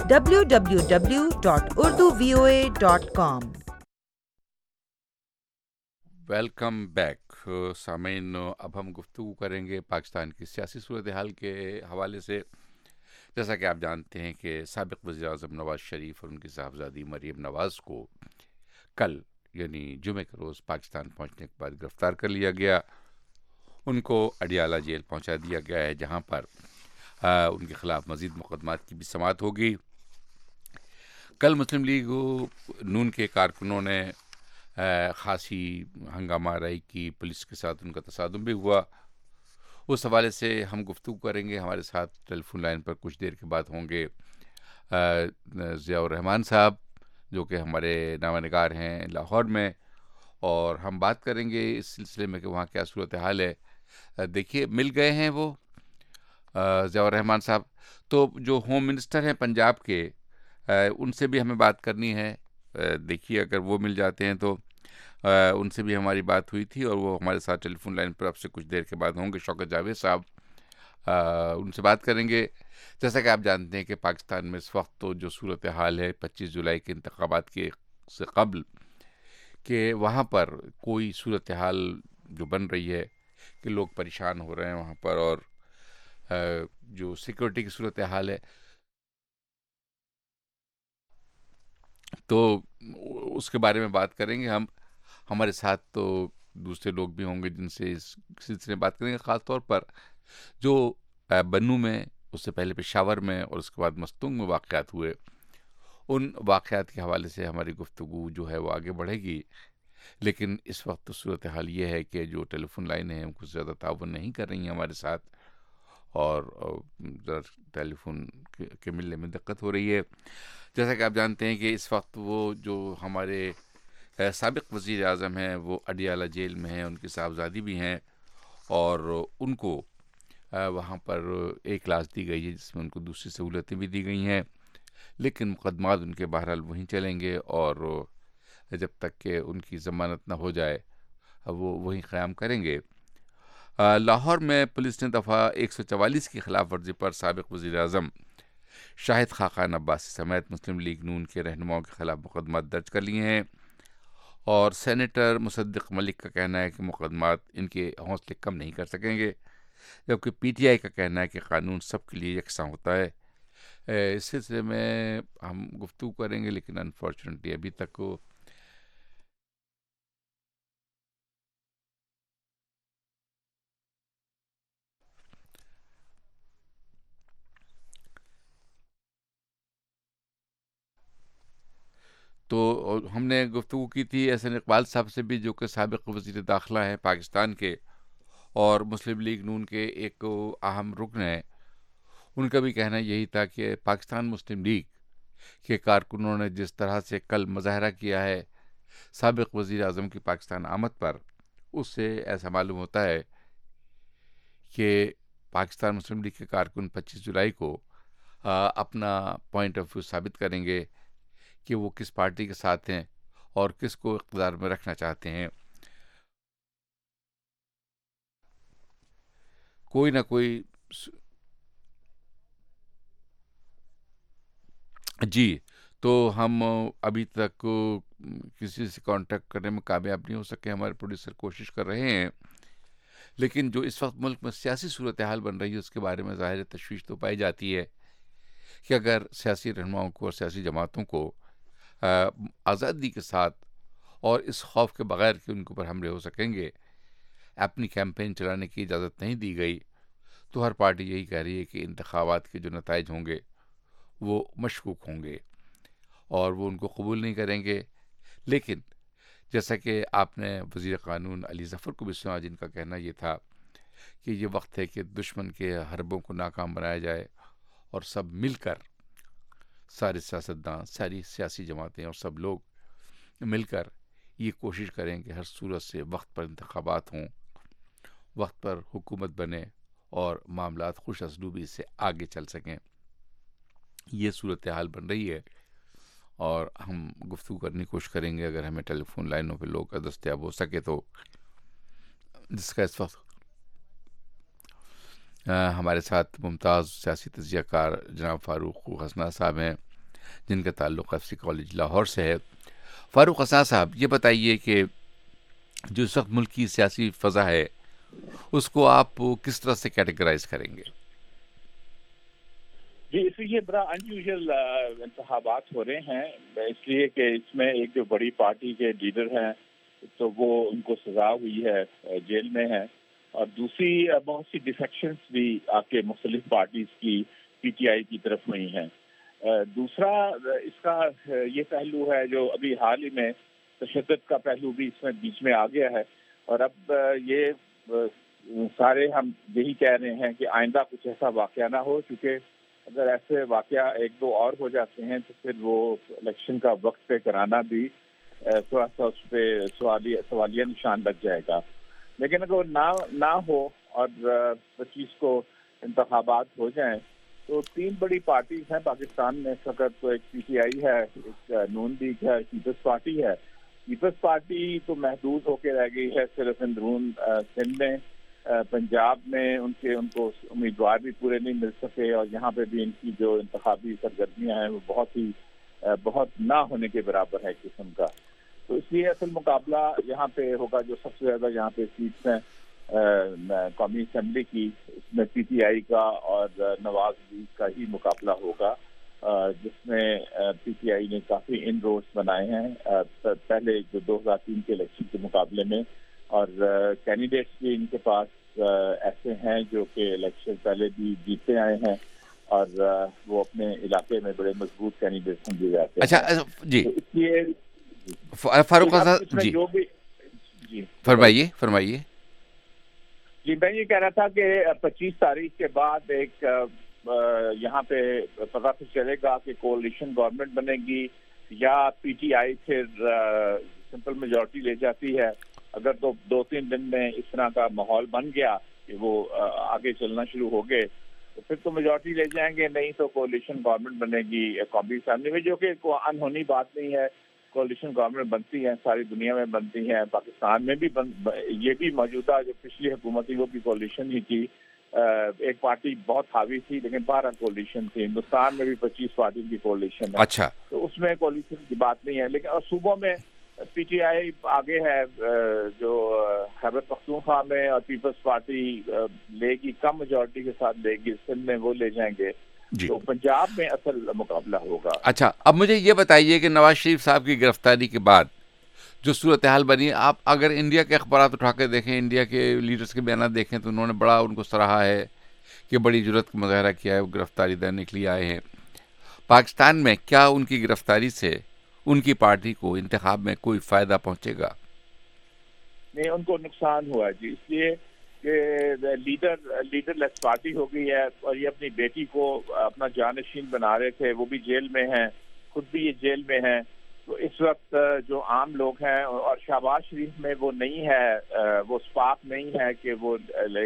www.urduvoa.com. ویلکم بیک سامعین. اب ہم گفتگو کریں گے پاکستان کی سیاسی صورتحال کے حوالے سے. جیسا کہ آپ جانتے ہیں کہ سابق وزیر اعظم نواز شریف اور ان کی صاحبزادی مریم نواز کو کل یعنی جمعے کے روز پاکستان پہنچنے کے بعد گرفتار کر لیا گیا. ان کو اڈیالہ جیل پہنچا دیا گیا ہے جہاں پر ان کے خلاف مزید مقدمات کی بھی سماعت ہوگی. کل مسلم لیگ نون کے کارکنوں نے خاصی ہنگامہ آرائی کی، پولیس کے ساتھ ان کا تصادم بھی ہوا. اس حوالے سے ہم گفتگو کریں گے. ہمارے ساتھ ٹیلی فون لائن پر کچھ دیر کے بعد ہوں گے ضیاء الرحمان صاحب جو کہ ہمارے نامہ نگار ہیں لاہور میں، اور ہم بات کریں گے اس سلسلے میں کہ وہاں کیا صورتحال ہے. دیکھیے مل گئے ہیں وہ ضیاء الرحمان صاحب، تو جو ہوم منسٹر ہیں پنجاب کے ان سے بھی ہمیں بات کرنی ہے. دیکھیے اگر وہ مل جاتے ہیں تو ان سے بھی ہماری بات ہوئی تھی اور وہ ہمارے ساتھ ٹیلی فون لائن پر اب سے کچھ دیر کے بعد ہوں گے. شوکت جاوید صاحب ان سے بات کریں گے. جیسا کہ آپ جانتے ہیں کہ پاکستان میں اس وقت تو جو صورتحال ہے 25 جولائی کے انتخابات کے سے قبل کہ وہاں پر کوئی صورتحال جو بن رہی ہے کہ لوگ پریشان ہو رہے ہیں وہاں پر، اور جو سیکورٹی کی صورتحال ہے تو اس کے بارے میں بات کریں گے. ہمارے ساتھ تو دوسرے لوگ بھی ہوں گے جن سے اس سلسلے میں بات کریں گے، خاص طور پر جو بنو میں، اس سے پہلے پشاور میں اور اس کے بعد مستونگ میں واقعات ہوئے، ان واقعات کے حوالے سے ہماری گفتگو جو ہے وہ آگے بڑھے گی. لیکن اس وقت تو صورتحال یہ ہے کہ جو ٹیلی فون لائنیں ہیں ان کو زیادہ تعاون نہیں کر رہی ہیں ہمارے ساتھ، اور ذرا ٹیلی فون کے ملنے میں دقت ہو رہی ہے. جیسا کہ آپ جانتے ہیں کہ اس وقت وہ جو ہمارے سابق وزیر اعظم ہیں وہ اڈیالہ جیل میں ہیں، ان کی صاحبزادی بھی ہیں، اور ان کو وہاں پر ایک کلاس دی گئی ہے جس میں ان کو دوسری سہولتیں بھی دی گئی ہیں. لیکن مقدمات ان کے بہرحال وہیں چلیں گے، اور جب تک کہ ان کی ضمانت نہ ہو جائے وہ وہیں قیام کریں گے. لاہور میں پولیس نے دفعہ 144 کی خلاف ورزی پر سابق وزیر اعظم شاہد خاقان عباسی سمیت مسلم لیگ نون کے رہنماؤں کے خلاف مقدمات درج کر لیے ہیں، اور سینیٹر مصدق ملک کا کہنا ہے کہ مقدمات ان کے حوصلے کم نہیں کر سکیں گے، جبکہ پی ٹی آئی کا کہنا ہے کہ قانون سب کے لیے یکساں ہوتا ہے. اس سلسلے میں ہم گفتگو کریں گے، لیکن انفارچونیٹلی ابھی تک تو ہم نے گفتگو کی تھی احسن اقبال صاحب سے بھی، جو کہ سابق وزیر داخلہ ہیں پاکستان کے اور مسلم لیگ نون کے ایک اہم رکن ہیں. ان کا بھی کہنا یہی تھا کہ پاکستان مسلم لیگ کے کارکنوں نے جس طرح سے کل مظاہرہ کیا ہے سابق وزیر اعظم کی پاکستان آمد پر، اس سے ایسا معلوم ہوتا ہے کہ پاکستان مسلم لیگ کے کارکن 25 جولائی کو اپنا پوائنٹ آف ویو ثابت کریں گے کہ وہ کس پارٹی کے ساتھ ہیں اور کس کو اقتدار میں رکھنا چاہتے ہیں. کوئی نہ کوئی جی، تو ہم ابھی تک کسی سے کانٹیکٹ کرنے میں کامیاب نہیں ہو سکے. ہمارے پروڈیوسر کوشش کر رہے ہیں، لیکن جو اس وقت ملک میں سیاسی صورتحال بن رہی ہے اس کے بارے میں ظاہر تشویش تو پائی جاتی ہے کہ اگر سیاسی رہنماؤں کو اور سیاسی جماعتوں کو آزادی کے ساتھ اور اس خوف کے بغیر کہ ان کے اوپر حملے ہو سکیں گے اپنی کیمپین چلانے کی اجازت نہیں دی گئی، تو ہر پارٹی یہی کہہ رہی ہے کہ انتخابات کے جو نتائج ہوں گے وہ مشکوک ہوں گے اور وہ ان کو قبول نہیں کریں گے. لیکن جیسا کہ آپ نے وزیر قانون علی ظفر کو بھی سنا، جن کا کہنا یہ تھا کہ یہ وقت ہے کہ دشمن کے حربوں کو ناکام بنایا جائے اور سب مل کر، سارے سیاستدان، ساری سیاسی جماعتیں اور سب لوگ مل کر یہ کوشش کریں کہ ہر صورت سے وقت پر انتخابات ہوں، وقت پر حکومت بنے اور معاملات خوش اسلوبی سے آگے چل سکیں. یہ صورتحال بن رہی ہے اور ہم گفتگو کرنے کی کوشش کریں گے اگر ہمیں ٹیلی فون لائنوں پہ لوگ دستیاب ہو سکے تو، جس کا اس وقت ہمارے ساتھ ممتاز سیاسی تجزیہ کار جناب فاروق حسنا صاحب ہیں جن کا تعلق ایف سی کالج لاہور سے ہے. فاروق حسنا صاحب، یہ بتائیے کہ جو اس وقت ملک کی سیاسی فضا ہے اس کو آپ کس طرح سے کیٹیگرائز کریں گے؟ جی، اس لیے بڑا انیوژل انتخابات ہو رہے ہیں، اس لیے کہ اس میں ایک جو بڑی پارٹی کے لیڈر ہیں تو وہ ان کو سزا ہوئی ہے، جیل میں ہے، اور دوسری بہت سی ڈیفیکشنز بھی آپ کے مختلف پارٹیز کی پی ٹی آئی کی طرف ہوئی ہیں۔ دوسرا اس کا یہ پہلو ہے جو ابھی حال ہی میں تشدد کا پہلو بھی اس میں بیچ میں آ گیا ہے، اور اب یہ سارے ہم یہی کہہ رہے ہیں کہ آئندہ کچھ ایسا واقعہ نہ ہو، کیونکہ اگر ایسے واقعہ ایک دو اور ہو جاتے ہیں تو پھر وہ الیکشن کا وقت پہ کرانا بھی تھوڑا سا اس پہ سوالیہ نشان لگ جائے گا۔ لیکن اگر نہ ہو اور 25 کو انتخابات ہو جائیں تو 3 بڑی پارٹیز ہیں پاکستان میں اس وقت، تو ایک پی ٹی آئی ہے، ایک نون لیگ ہے، پیپلز پارٹی ہے۔ پیپلز پارٹی تو محدود ہو کے رہ گئی ہے صرف اندرون سندھ میں، پنجاب میں ان کو امیدوار بھی پورے نہیں مل سکے، اور یہاں پہ بھی ان کی جو انتخابی سرگرمیاں ہیں وہ بہت نہ ہونے کے برابر ہے قسم کا۔ تو اس لیے اصل مقابلہ یہاں پہ ہوگا، جو سب سے زیادہ یہاں پہ سیٹس ہیں قومی اسمبلی کی، اس میں پی ٹی آئی کا اور نواز لیگ کا ہی مقابلہ ہوگا، جس میں پی ٹی آئی نے کافی ان روڈس بنائے ہیں پہلے جو 2003 کے الیکشن کے مقابلے میں، اور کینڈیڈیٹس بھی ان کے پاس ایسے ہیں جو کہ الیکشن پہلے بھی جیتے آئے ہیں، اور وہ اپنے علاقے میں بڑے مضبوط کینڈیڈیٹ سمجھے جاتے ہیں۔ اچھا جی، اس لیے فاروق صاحب جی فرمائیے۔ جی، میں یہ کہہ رہا تھا کہ 25 تاریخ کے بعد ایک یہاں پہ پتہ تو چلے گا کہ کولیشن گورنمنٹ بنے گی یا پی ٹی آئی پھر سمپل میجورٹی لے جاتی ہے۔ اگر تو 2-3 دن میں اس طرح کا ماحول بن گیا کہ وہ آگے چلنا شروع ہو گئے تو پھر تو میجورٹی لے جائیں گے، نہیں تو کولیشن گورنمنٹ بنے گی قومی اسمبلی میں، جو کہ انہونی بات نہیں ہے۔ کولیشن گورنمنٹ بنتی ہیں، ساری دنیا میں بنتی ہیں، پاکستان میں بھی یہ بھی موجودہ جو پچھلی حکومت تھی وہ بھی کولیشن ہی تھی، ایک پارٹی بہت حاوی تھی لیکن 12 کولیشن تھی۔ ہندوستان میں بھی 25 پارٹی کی کولیشن ہے، اچھا، تو اس میں کولیشن کی بات نہیں ہے۔ لیکن اور صوبوں میں پی ٹی آئی آگے ہے، جو خیبر پختونخوا میں، اور پیپلز پارٹی لے گی، کم میجورٹی کے ساتھ لے گی، سندھ میں وہ لے جائیں گے، تو پنجاب میں اصل مقابلہ ہوگا۔ اچھا، اب مجھے یہ بتائیے کہ نواز شریف صاحب کی گرفتاری کے بعد جو صورتحال بنی، آپ اگر انڈیا کے اخبارات اٹھا کے دیکھیں، انڈیا کے لیڈرز کے بیانات دیکھیں تو انہوں نے بڑا ان کو سراہا ہے کہ بڑی جرأت کا مظاہرہ کیا ہے، وہ گرفتاری دینے کے لیے آئے ہیں۔ پاکستان میں کیا ان کی گرفتاری سے ان کی پارٹی کو انتخاب میں کوئی فائدہ پہنچے گا؟ نہیں، ان کو نقصان ہوا جی، اس لیے کہ لیڈر لیس پارٹی ہو گئی ہے، اور یہ اپنی بیٹی کو اپنا جانشین بنا رہے تھے، وہ بھی جیل میں ہیں، خود بھی یہ جیل میں ہیں۔ تو اس وقت جو عام لوگ ہیں، اور شہباز شریف میں وہ نہیں ہے، وہ اسپاک نہیں ہے کہ وہ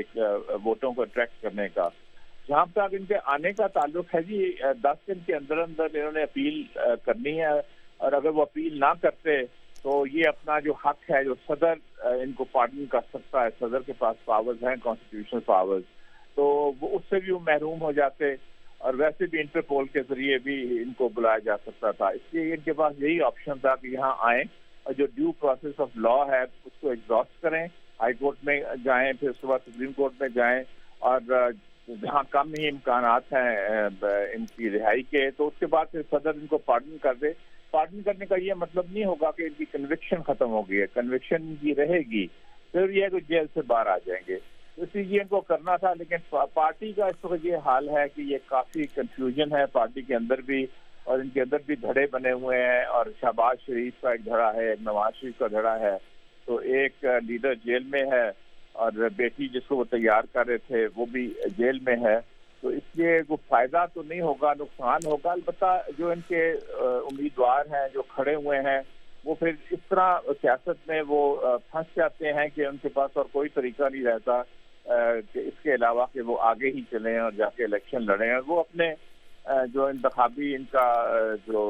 ووٹوں کو اٹریکٹ کرنے کا۔ جہاں تک ان کے آنے کا تعلق ہے جی، 10 دن کے اندر انہوں نے اپیل کرنی ہے، اور اگر وہ اپیل نہ کرتے تو یہ اپنا جو حق ہے، جو صدر ان کو پارڈن کر سکتا ہے، صدر کے پاس پاورز ہیں، کانسٹیٹیوشنل پاورز، تو وہ اس سے بھی وہ محروم ہو جاتے، اور ویسے بھی انٹرپول کے ذریعے بھی ان کو بلایا جا سکتا تھا۔ اس لیے ان کے پاس یہی آپشن تھا کہ یہاں آئیں اور جو ڈیو پروسیس آف لا ہے اس کو ایگزاسٹ کریں، ہائی کورٹ میں جائیں، پھر اس کے بعد سپریم کورٹ میں جائیں، اور جہاں کم ہی امکانات ہیں ان کی رہائی کے، تو اس کے بعد پھر صدر ان کو پارڈن کر دے۔ پارڈن کرنے کا یہ مطلب نہیں ہوگا کہ ان کی کنوکشن ختم ہو گئی ہے، کنوکشن ان کی رہے گی، پھر یہ کہ جیل سے باہر آ جائیں گے۔ اس لیے ان کو کرنا تھا، لیکن پارٹی کا اس وقت یہ حال ہے کہ یہ کافی کنفیوژن ہے پارٹی کے اندر بھی، اور ان کے اندر بھی دھڑے بنے ہوئے ہیں، اور شہباز شریف کا ایک دھڑا ہے، ایک نواز شریف کا دھڑا ہے، تو ایک لیڈر جیل میں ہے، اور بیٹی جس کو وہ تیار کر رہے تھے وہ بھی جیل میں ہے۔ تو اس لیے وہ فائدہ تو نہیں ہوگا، نقصان ہوگا۔ البتہ جو ان کے امیدوار ہیں جو کھڑے ہوئے ہیں، وہ پھر اس طرح سیاست میں وہ پھنس جاتے ہیں کہ ان کے پاس اور کوئی طریقہ نہیں رہتا کہ اس کے علاوہ کہ وہ آگے ہی چلیں اور جا کے الیکشن لڑیں، اور وہ اپنے جو انتخابی ان کا جو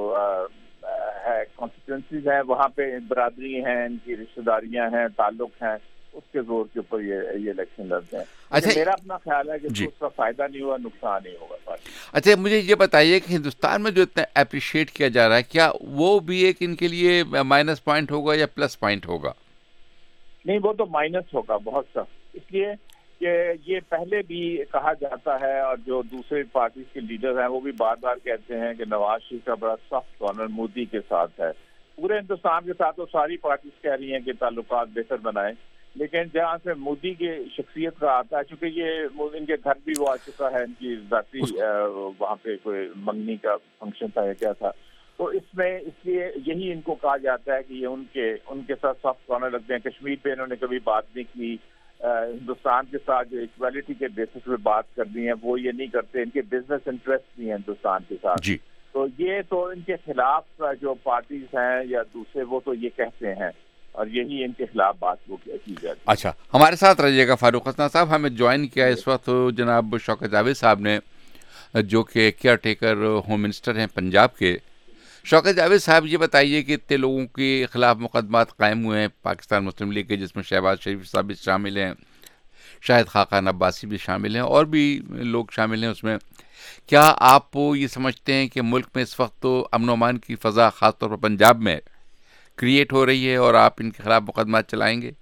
ہے کانسٹیٹوئنسیز ہیں، وہاں پہ برادری ہیں، ان کی رشتہ داریاں ہیں، تعلق ہیں، اس کے زور کے اوپر یہ الیکشن لڑتے ہیں۔ اچھا، میرا اپنا خیال ہے کہ اس کا فائدہ نہیں ہوا، نقصان نہیں ہوگا۔ اچھا، مجھے یہ بتائیے کہ ہندوستان میں جو اتنا اپریشیٹ کیا جا رہا ہے، کیا وہ بھی ایک ان کے لیے مائنس پوائنٹ ہوگا یا پلس پوائنٹ ہوگا؟ نہیں، وہ تو مائنس ہوگا بہت سا، اس لیے کہ یہ پہلے بھی کہا جاتا ہے اور جو دوسرے پارٹیز کے لیڈر ہیں وہ بھی بار بار کہتے ہیں کہ نواز شریف کا بڑا سخت کارنر مودی کے ساتھ ہے. پورے ہندوستان کے ساتھ تو ساری پارٹیز کہہ رہی ہیں کہ تعلقات بہتر بنائیں, لیکن جہاں سے مودی کی شخصیت کا آتا ہے, چونکہ یہ ان کے گھر بھی وہ آ چکا ہے, ان کی ذاتی وہاں پہ کوئی منگنی کا فنکشن تھا یا کیا تھا, تو اس میں اس لیے یہی ان کو کہا جاتا ہے کہ یہ ان کے ساتھ سخت کارنر لگتے ہیں. کشمیر پہ انہوں نے کبھی بات نہیں کی, ہندوستان کے ساتھ جو ایکویلٹی کے بیسس پہ بات کرنی ہے وہ یہ نہیں کرتے, ان کے بزنس انٹرسٹ بھی ہیں ہندوستان کے ساتھ جی. تو یہ تو ان کے خلاف جو پارٹیز ہیں یا دوسرے وہ تو یہ کہتے ہیں اور یہی ان کے خلاف بات وہ کی جاتی ہے. اچھا, ہمارے ساتھ رہیے گا فاروق حسنہ صاحب. ہمیں جوائن کیا اس وقت جناب شوکت جاوید صاحب نے, جو کہ کیئر ٹیکر ہوم منسٹر ہیں پنجاب کے. شوکت جاوید صاحب, یہ بتائیے کہ اتنے لوگوں کے خلاف مقدمات قائم ہوئے ہیں پاکستان مسلم لیگ کے, جس میں شہباز شریف صاحب بھی شامل ہیں, شاہد خاقان عباسی بھی شامل ہیں, اور بھی لوگ شامل ہیں اس میں. کیا آپ یہ سمجھتے ہیں کہ ملک میں اس وقت تو امن و امان کی فضا خاص طور پر پنجاب میں کریٹ ہو رہی ہے اور آپ ان کے خلاف مقدمات چلائیں گے؟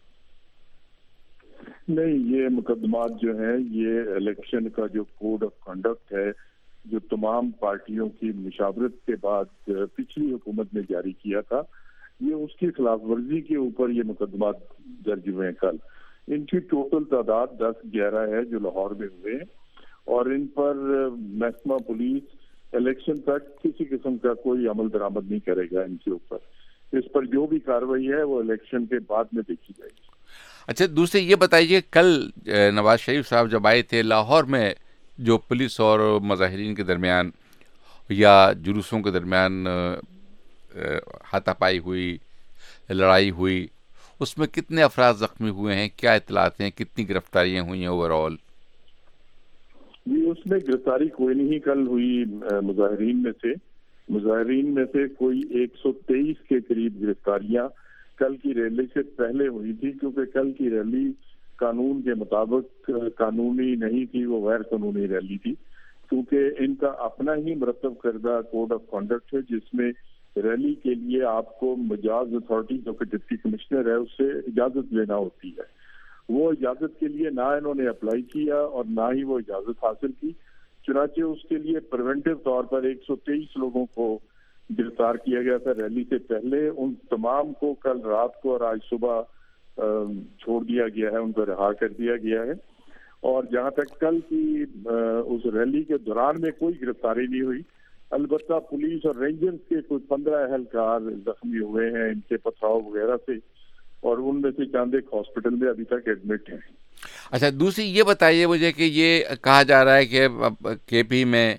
نہیں, یہ مقدمات جو ہیں یہ الیکشن کا جو کوڈ آف کنڈکٹ ہے جو تمام پارٹیوں کی مشاورت کے بعد پچھلی حکومت نے جاری کیا تھا, یہ اس کی خلاف ورزی کے اوپر یہ مقدمات درج ہوئے ہیں. کل ان کی ٹوٹل تعداد 10-11 ہے جو لاہور میں ہوئے ہیں, اور ان پر محکمہ پولیس الیکشن تک کسی قسم کا کوئی عمل درآمد نہیں کرے گا ان کے اوپر. اس پر جو بھی کارروائی ہے وہ الیکشن کے بعد میں دیکھی جائے گی. اچھا, دوسرے یہ بتائیے, کل نواز شریف صاحب جب آئے تھے لاہور میں, جو پولیس اور مظاہرین کے درمیان یا جلوسوں کے درمیان ہاتھا پائی ہوئی, لڑائی ہوئی, اس میں کتنے افراد زخمی ہوئے ہیں, کیا اطلاعات ہیں, کتنی گرفتاریاں ہوئی ہیں اوور آل؟ جی, اس میں گرفتاری کوئی نہیں کل ہوئی. مظاہرین میں سے کوئی 123 کے قریب گرفتاریاں کل کی ریلی سے پہلے ہوئی تھی, کیونکہ کل کی ریلی قانون کے مطابق قانونی نہیں تھی, وہ غیر قانونی ریلی تھی, کیونکہ ان کا اپنا ہی مرتب کردہ کوڈ آف کنڈکٹ ہے جس میں ریلی کے لیے آپ کو مجاز اتھارٹی جو کہ ڈپٹی کمشنر ہے اس سے اجازت لینا ہوتی ہے. وہ اجازت کے لیے نہ انہوں نے اپلائی کیا اور نہ ہی وہ اجازت حاصل کی, چنانچہ اس کے لیے پریونٹیو طور پر 123 لوگوں کو گرفتار کیا گیا تھا ریلی سے پہلے. ان تمام کو کل رات کو اور آج صبح چھوڑ دیا گیا ہے, ان کو رہا کر دیا گیا ہے. اور جہاں تک کل کی اس ریلی کے دوران میں کوئی گرفتاری نہیں ہوئی, البتہ پولیس اور رینجرز کے کوئی 15 اہلکار زخمی ہوئے ہیں ان کے پتھراؤ وغیرہ سے, اور ان میں سے چند ایک ہاسپٹل میں ابھی تک ایڈمٹ ہیں. اچھا, دوسری یہ بتائیے مجھے کہ یہ کہا جا رہا ہے کہ کے پی میں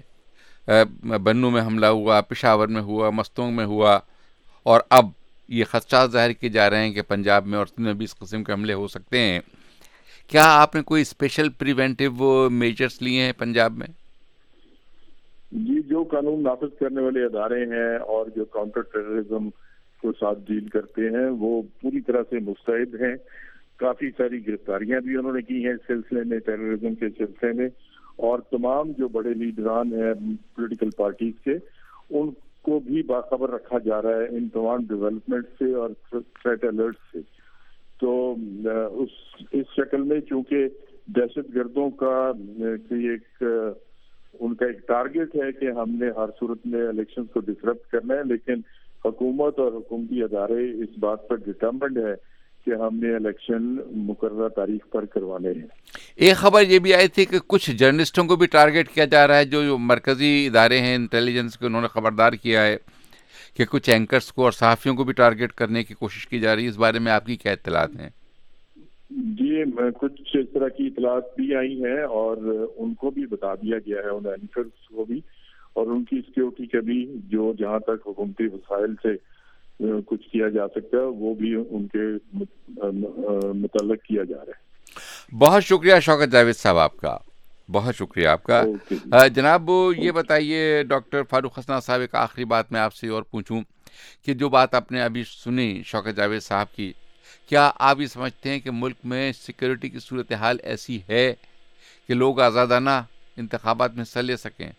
بنو میں حملہ ہوا, پشاور میں ہوا, مستونگ میں ہوا, اور اب یہ خدشات ظاہر کیے جا رہے ہیں کہ پنجاب میں اور سندھ میں بھی اس قسم کے حملے ہو سکتے ہیں. کیا آپ نے کوئی اسپیشل پریونٹیو میجرز لیے ہیں پنجاب میں؟ جی, جو قانون نافذ کرنے والے ادارے ہیں اور جو کاؤنٹر ٹیررزم کو ساتھ ڈیل کرتے ہیں وہ پوری طرح سے مستعد ہیں. کافی ساری گرفتاریاں بھی انہوں نے کی ہیں اس سلسلے میں, ٹیررزم کے سلسلے میں, اور تمام جو بڑے لیڈران ہیں پولیٹیکل پارٹیز کے ان کو بھی باخبر رکھا جا رہا ہے ان تمام ڈیولپمنٹ سے اور تھریٹ الرٹ سے. تو اس شکل میں چونکہ دہشت گردوں کا ایک ان کا ایک ٹارگٹ ہے کہ ہم نے ہر صورت میں الیکشن کو ڈسرپٹ کرنا ہے, لیکن حکومت اور حکومتی ادارے اس بات پر ڈٹرمنڈ ہے کہ ہم نے الیکشن مقررہ تاریخ پر کروانے ہیں. ایک خبر یہ بھی آئی تھی کہ کچھ جرنلسٹوں کو بھی ٹارگٹ کیا جا رہا ہے, جو مرکزی ادارے ہیں انٹیلیجنس کے, انہوں نے خبردار کیا ہے کہ کچھ اینکرز کو اور صحافیوں کو بھی ٹارگٹ کرنے کی کوشش کی جا رہی ہے. اس بارے میں آپ کی کیا اطلاعات ہیں؟ جی, کچھ اس طرح کی اطلاعات بھی آئی ہیں اور ان کو بھی بتا دیا گیا ہے, ان اینکرز کو بھی, اور ان کی سیکیورٹی کا بھی, جو جہاں تک حکومتی وسائل سے کچھ کیا جا سکتا ہے وہ بھی ان کے متعلق کیا جا رہا ہے. بہت شکریہ شوکت جاوید صاحب, آپ کا بہت شکریہ آپ کا. جناب یہ بتائیے ڈاکٹر فاروق حسنہ صاحب, ایک آخری بات میں آپ سے اور پوچھوں کہ جو بات آپ نے ابھی سنی شوکت جاوید صاحب کی, کیا آپ یہ سمجھتے ہیں کہ ملک میں سیکورٹی کی صورتحال ایسی ہے کہ لوگ آزادانہ انتخابات میں حصہ لے سکیں؟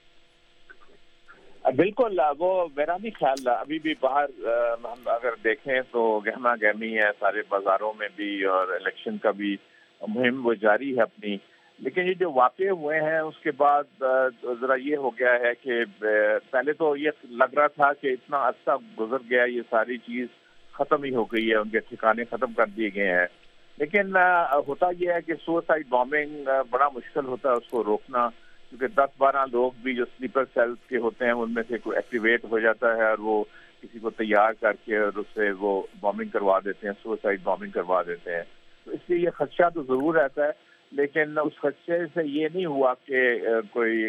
بالکل, وہ میرا بھی خیال ہے. ابھی بھی باہر ہم اگر دیکھیں تو گہما گہمی ہے سارے بازاروں میں بھی, اور الیکشن کا بھی مہم وہ جاری ہے اپنی. لیکن یہ جو واقع ہوئے ہیں اس کے بعد ذرا یہ ہو گیا ہے کہ پہلے تو یہ لگ رہا تھا کہ اتنا عرصہ گزر گیا, یہ ساری چیز ختم ہی ہو گئی ہے, ان کے ٹھکانے ختم کر دیے گئے ہیں. لیکن ہوتا یہ ہے کہ سوسائڈ بامبنگ بڑا مشکل ہوتا ہے اس کو روکنا, کیونکہ 10-12 لوگ بھی جو سلیپر سیلز کے ہوتے ہیں ان میں سے کوئی ایکٹیویٹ ہو جاتا ہے اور وہ کسی کو تیار کر کے اور اس سے وہ بامبنگ کروا دیتے ہیں, سوسائڈ بامبنگ کروا دیتے ہیں. تو اس لیے یہ خدشہ تو ضرور رہتا ہے, لیکن اس خدشے سے یہ نہیں ہوا کہ کوئی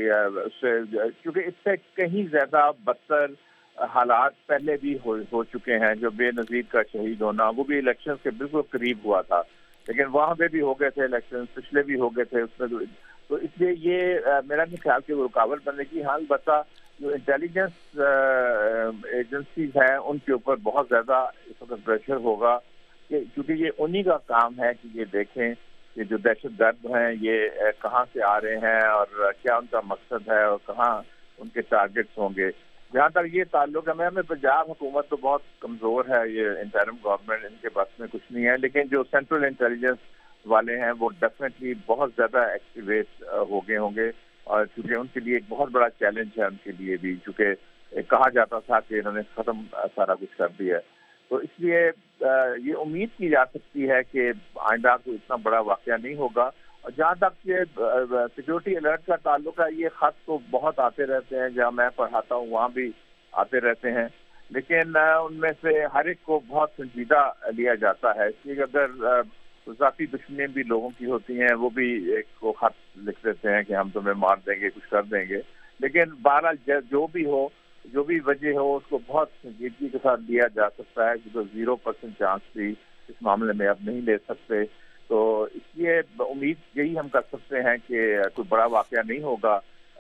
کیونکہ اس سے کہیں زیادہ بدتر حالات پہلے بھی ہو چکے ہیں. جو بے نظیر کا شہید ہونا, وہ بھی الیکشن کے بالکل قریب ہوا تھا, لیکن وہاں پہ بھی ہو گئے تھے الیکشن, پچھلے بھی ہو گئے تھے اس میں. تو اس لیے یہ میرا نہیں خیال کہ وہ رکاوٹ بننے کی. حال بتا جو انٹیلیجنس ایجنسیز ہیں ان کے اوپر بہت زیادہ اس وقت پریشر ہوگا, کیونکہ یہ انہی کا کام ہے کہ یہ دیکھیں کہ جو دہشت گرد ہیں یہ کہاں سے آ رہے ہیں اور کیا ان کا مقصد ہے اور کہاں ان کے ٹارگٹس ہوں گے. جہاں تک یہ تعلق ہے, ہمیں پنجاب حکومت تو بہت کمزور ہے, یہ انٹرم گورنمنٹ ان کے بس میں کچھ نہیں ہے, لیکن جو سینٹرل انٹیلیجنس والے ہیں وہ ڈیفینیٹلی بہت زیادہ ایکٹیویٹ ہو گئے ہوں گے, اور چونکہ ان کے لیے ایک بہت بڑا چیلنج ہے ان کے لیے بھی, چونکہ کہا جاتا تھا کہ انہوں نے ختم سارا کچھ کر دیا ہے. تو اس لیے یہ امید کی جا سکتی ہے کہ آئندہ کوئی اتنا بڑا واقعہ نہیں ہوگا. اور جہاں تک یہ سیکورٹی الرٹ کا تعلق ہے, یہ خط تو بہت آتے رہتے ہیں, جہاں میں پڑھاتا ہوں وہاں بھی آتے رہتے ہیں, لیکن ان میں سے ہر ایک کو بہت سنجیدہ لیا جاتا ہے. اس لیے اگر ذاتی دشمنیاں بھی لوگوں کی ہوتی ہیں, وہ بھی ایک کو خط لکھ دیتے ہیں کہ ہم تمہیں مار دیں گے, کچھ کر دیں گے. لیکن بہرحال جو بھی ہو, جو بھی وجہ ہو, اس کو بہت سنجیدگی کے ساتھ لیا جا سکتا ہے, کیونکہ 0% چانس بھی اس معاملے میں اب نہیں لے سکتے. تو اس لیے امید یہی ہم کر سکتے ہیں کہ کوئی بڑا واقعہ نہیں ہوگا.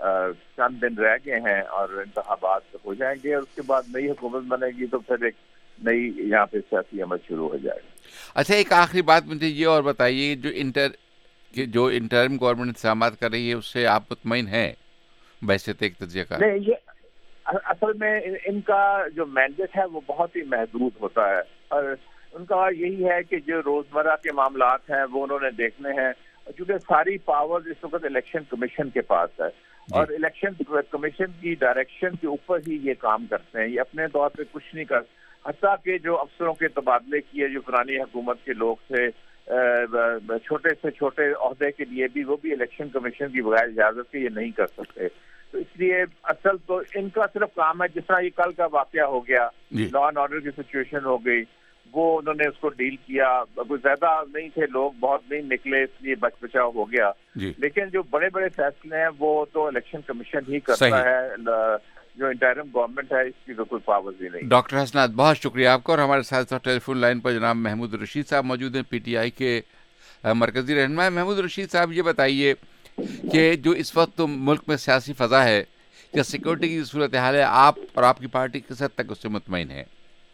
چند دن رہ گئے ہیں اور انتخابات ہو جائیں گے, اور اس کے بعد نئی حکومت بنے گی تو پھر ایک نئی یہاں پہ سیاسی عمل شروع ہو جائے گا. اچھا, ایک آخری بات مجھے یہ اور بتائیے, جو انٹرم گورنمنٹ انتظامات کر رہی ہے اس سے آپ مطمئن ہیں بحیثیت ایک تجزیہ کار؟ نہیں, یہ اصل میں ان کا جو مینڈیٹ ہے وہ بہت ہی محدود ہوتا ہے, اور ان کا یہی ہے کہ جو روزمرہ کے معاملات ہیں وہ انہوں نے دیکھنے ہیں, چونکہ ساری پاور اس وقت الیکشن کمیشن کے پاس ہے, اور الیکشن کمیشن کی ڈائریکشن کے اوپر ہی یہ کام کرتے ہیں. یہ اپنے طور پہ کچھ نہیں کر, حتیٰ کہ جو افسروں کے تبادلے کیے جو پرانی حکومت کے لوگ تھے چھوٹے سے چھوٹے عہدے کے لیے بھی, وہ بھی الیکشن کمیشن کی بغیر اجازت کے یہ نہیں کر سکتے. تو اس لیے اصل تو ان کا صرف کام ہے, جس طرح یہ کل کا واقعہ ہو گیا, لا اینڈ آرڈر کی سچویشن ہو گئی, وہ انہوں نے اس کو ڈیل کیا. کوئی زیادہ نہیں تھے لوگ, بہت نہیں نکلے, اس لیے بچ بچاؤ ہو گیا. لیکن جو بڑے بڑے فیصلے ہیں وہ تو الیکشن کمیشن ہی کرتا ہے, جو انٹرم گورنمنٹ ہے اس کی تو کوئی پاور ہی نہیں. ڈاکٹر حسنات, بہت شکریہ آپ کا. اور ہمارے ساتھ ٹیلی فون لائن پر جناب محمود رشید صاحب موجود ہیں, پی ٹی آئی کے مرکزی رہنما. محمود رشید صاحب, یہ بتائیے کہ جو اس وقت ملک میں سیاسی فضا ہے یا سیکورٹی کی صورتحال ہے, آپ اور آپ کی پارٹی کس حد تک اس سے مطمئن ہے؟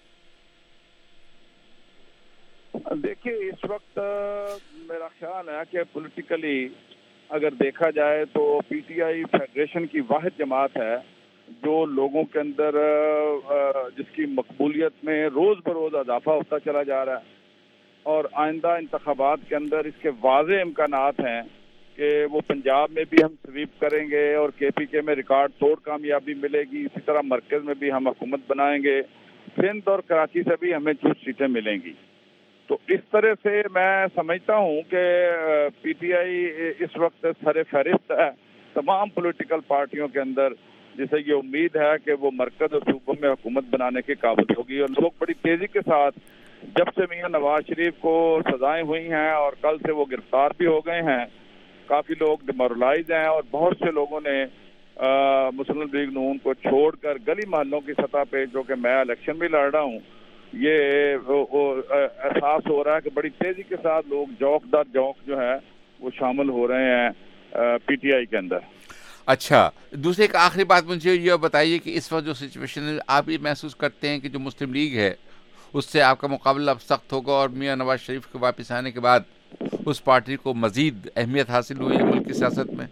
دیکھیے, اس وقت میرا خیال ہے کہ پولیٹیکلی اگر دیکھا جائے تو پی ٹی آئی فیڈریشن کی واحد جماعت ہے جو لوگوں کے اندر جس کی مقبولیت میں روز بروز اضافہ ہوتا چلا جا رہا ہے, اور آئندہ انتخابات کے اندر اس کے واضح امکانات ہیں کہ وہ پنجاب میں بھی ہم سویپ کریں گے اور کے پی کے میں ریکارڈ توڑ کامیابی ملے گی. اسی طرح مرکز میں بھی ہم حکومت بنائیں گے, سندھ اور کراچی سے بھی ہمیں کچھ سیٹیں ملیں گی. تو اس طرح سے میں سمجھتا ہوں کہ پی ٹی آئی اس وقت سر فہرست ہے تمام پولیٹیکل پارٹیوں کے اندر, جسے یہ امید ہے کہ وہ مرکز اور صوبوں میں حکومت بنانے کے قابل ہوگی. اور لوگ بڑی تیزی کے ساتھ, جب سے میاں نواز شریف کو سزائیں ہوئی ہیں اور کل سے وہ گرفتار بھی ہو گئے ہیں, کافی لوگ ڈیمورلائز ہیں, اور بہت سے لوگوں نے مسلم لیگ نون کو چھوڑ کر گلی محلوں کی سطح پہ, جو کہ میں الیکشن بھی لڑ رہا ہوں, یہ احساس ہو رہا ہے کہ بڑی تیزی کے ساتھ لوگ جوک در جوک جو ہے وہ شامل ہو رہے ہیں پی ٹی آئی کے اندر. اچھا, دوسری ایک آخری بات مجھے یہ بتائیے کہ اس وقت جو سچویشن ہے, آپ یہ محسوس کرتے ہیں کہ جو مسلم لیگ ہے اس سے آپ کا مقابلہ اب سخت ہوگا, اور میاں نواز شریف کے واپس آنے کے بعد اس پارٹی کو مزید اہمیت حاصل ہوئی ہے ملک کی سیاست میں؟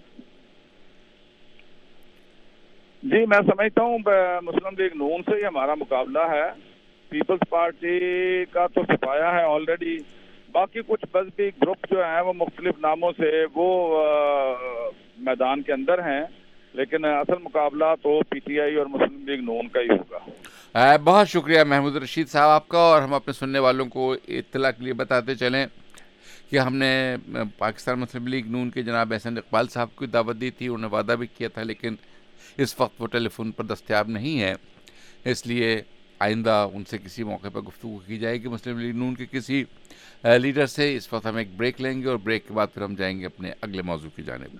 جی, میں سمجھتا ہوں مسلم لیگ نون سے ہی ہمارا مقابلہ ہے. پیپلز پارٹی کا تو سپایا ہے آلریڈی, باقی کچھ مذہبی گروپ جو ہیں وہ مختلف ناموں سے وہ میدان کے اندر ہیں، لیکن اصل مقابلہ تو پی ٹی آئی اور مسلم لیگ نون کا ہی ہوگا۔ بہت شکریہ محمود رشید صاحب آپ کا، اور ہم اپنے سننے والوں کو اطلاع کے لیے بتاتے چلیں کہ ہم نے پاکستان مسلم لیگ نون کے جناب احسن اقبال صاحب کو دعوت دی تھی، انہوں نے وعدہ بھی کیا تھا، لیکن اس وقت وہ ٹیلی فون پر دستیاب نہیں ہے، اس لیے آئندہ ان سے کسی موقع پر گفتگو کی جائے گی مسلم لیگ نون کے کسی لیڈر سے۔ اس وقت ہم ایک بریک لیں گے اور بریک کے بعد پھر ہم جائیں گے اپنے اگلے موضوع کی جانب۔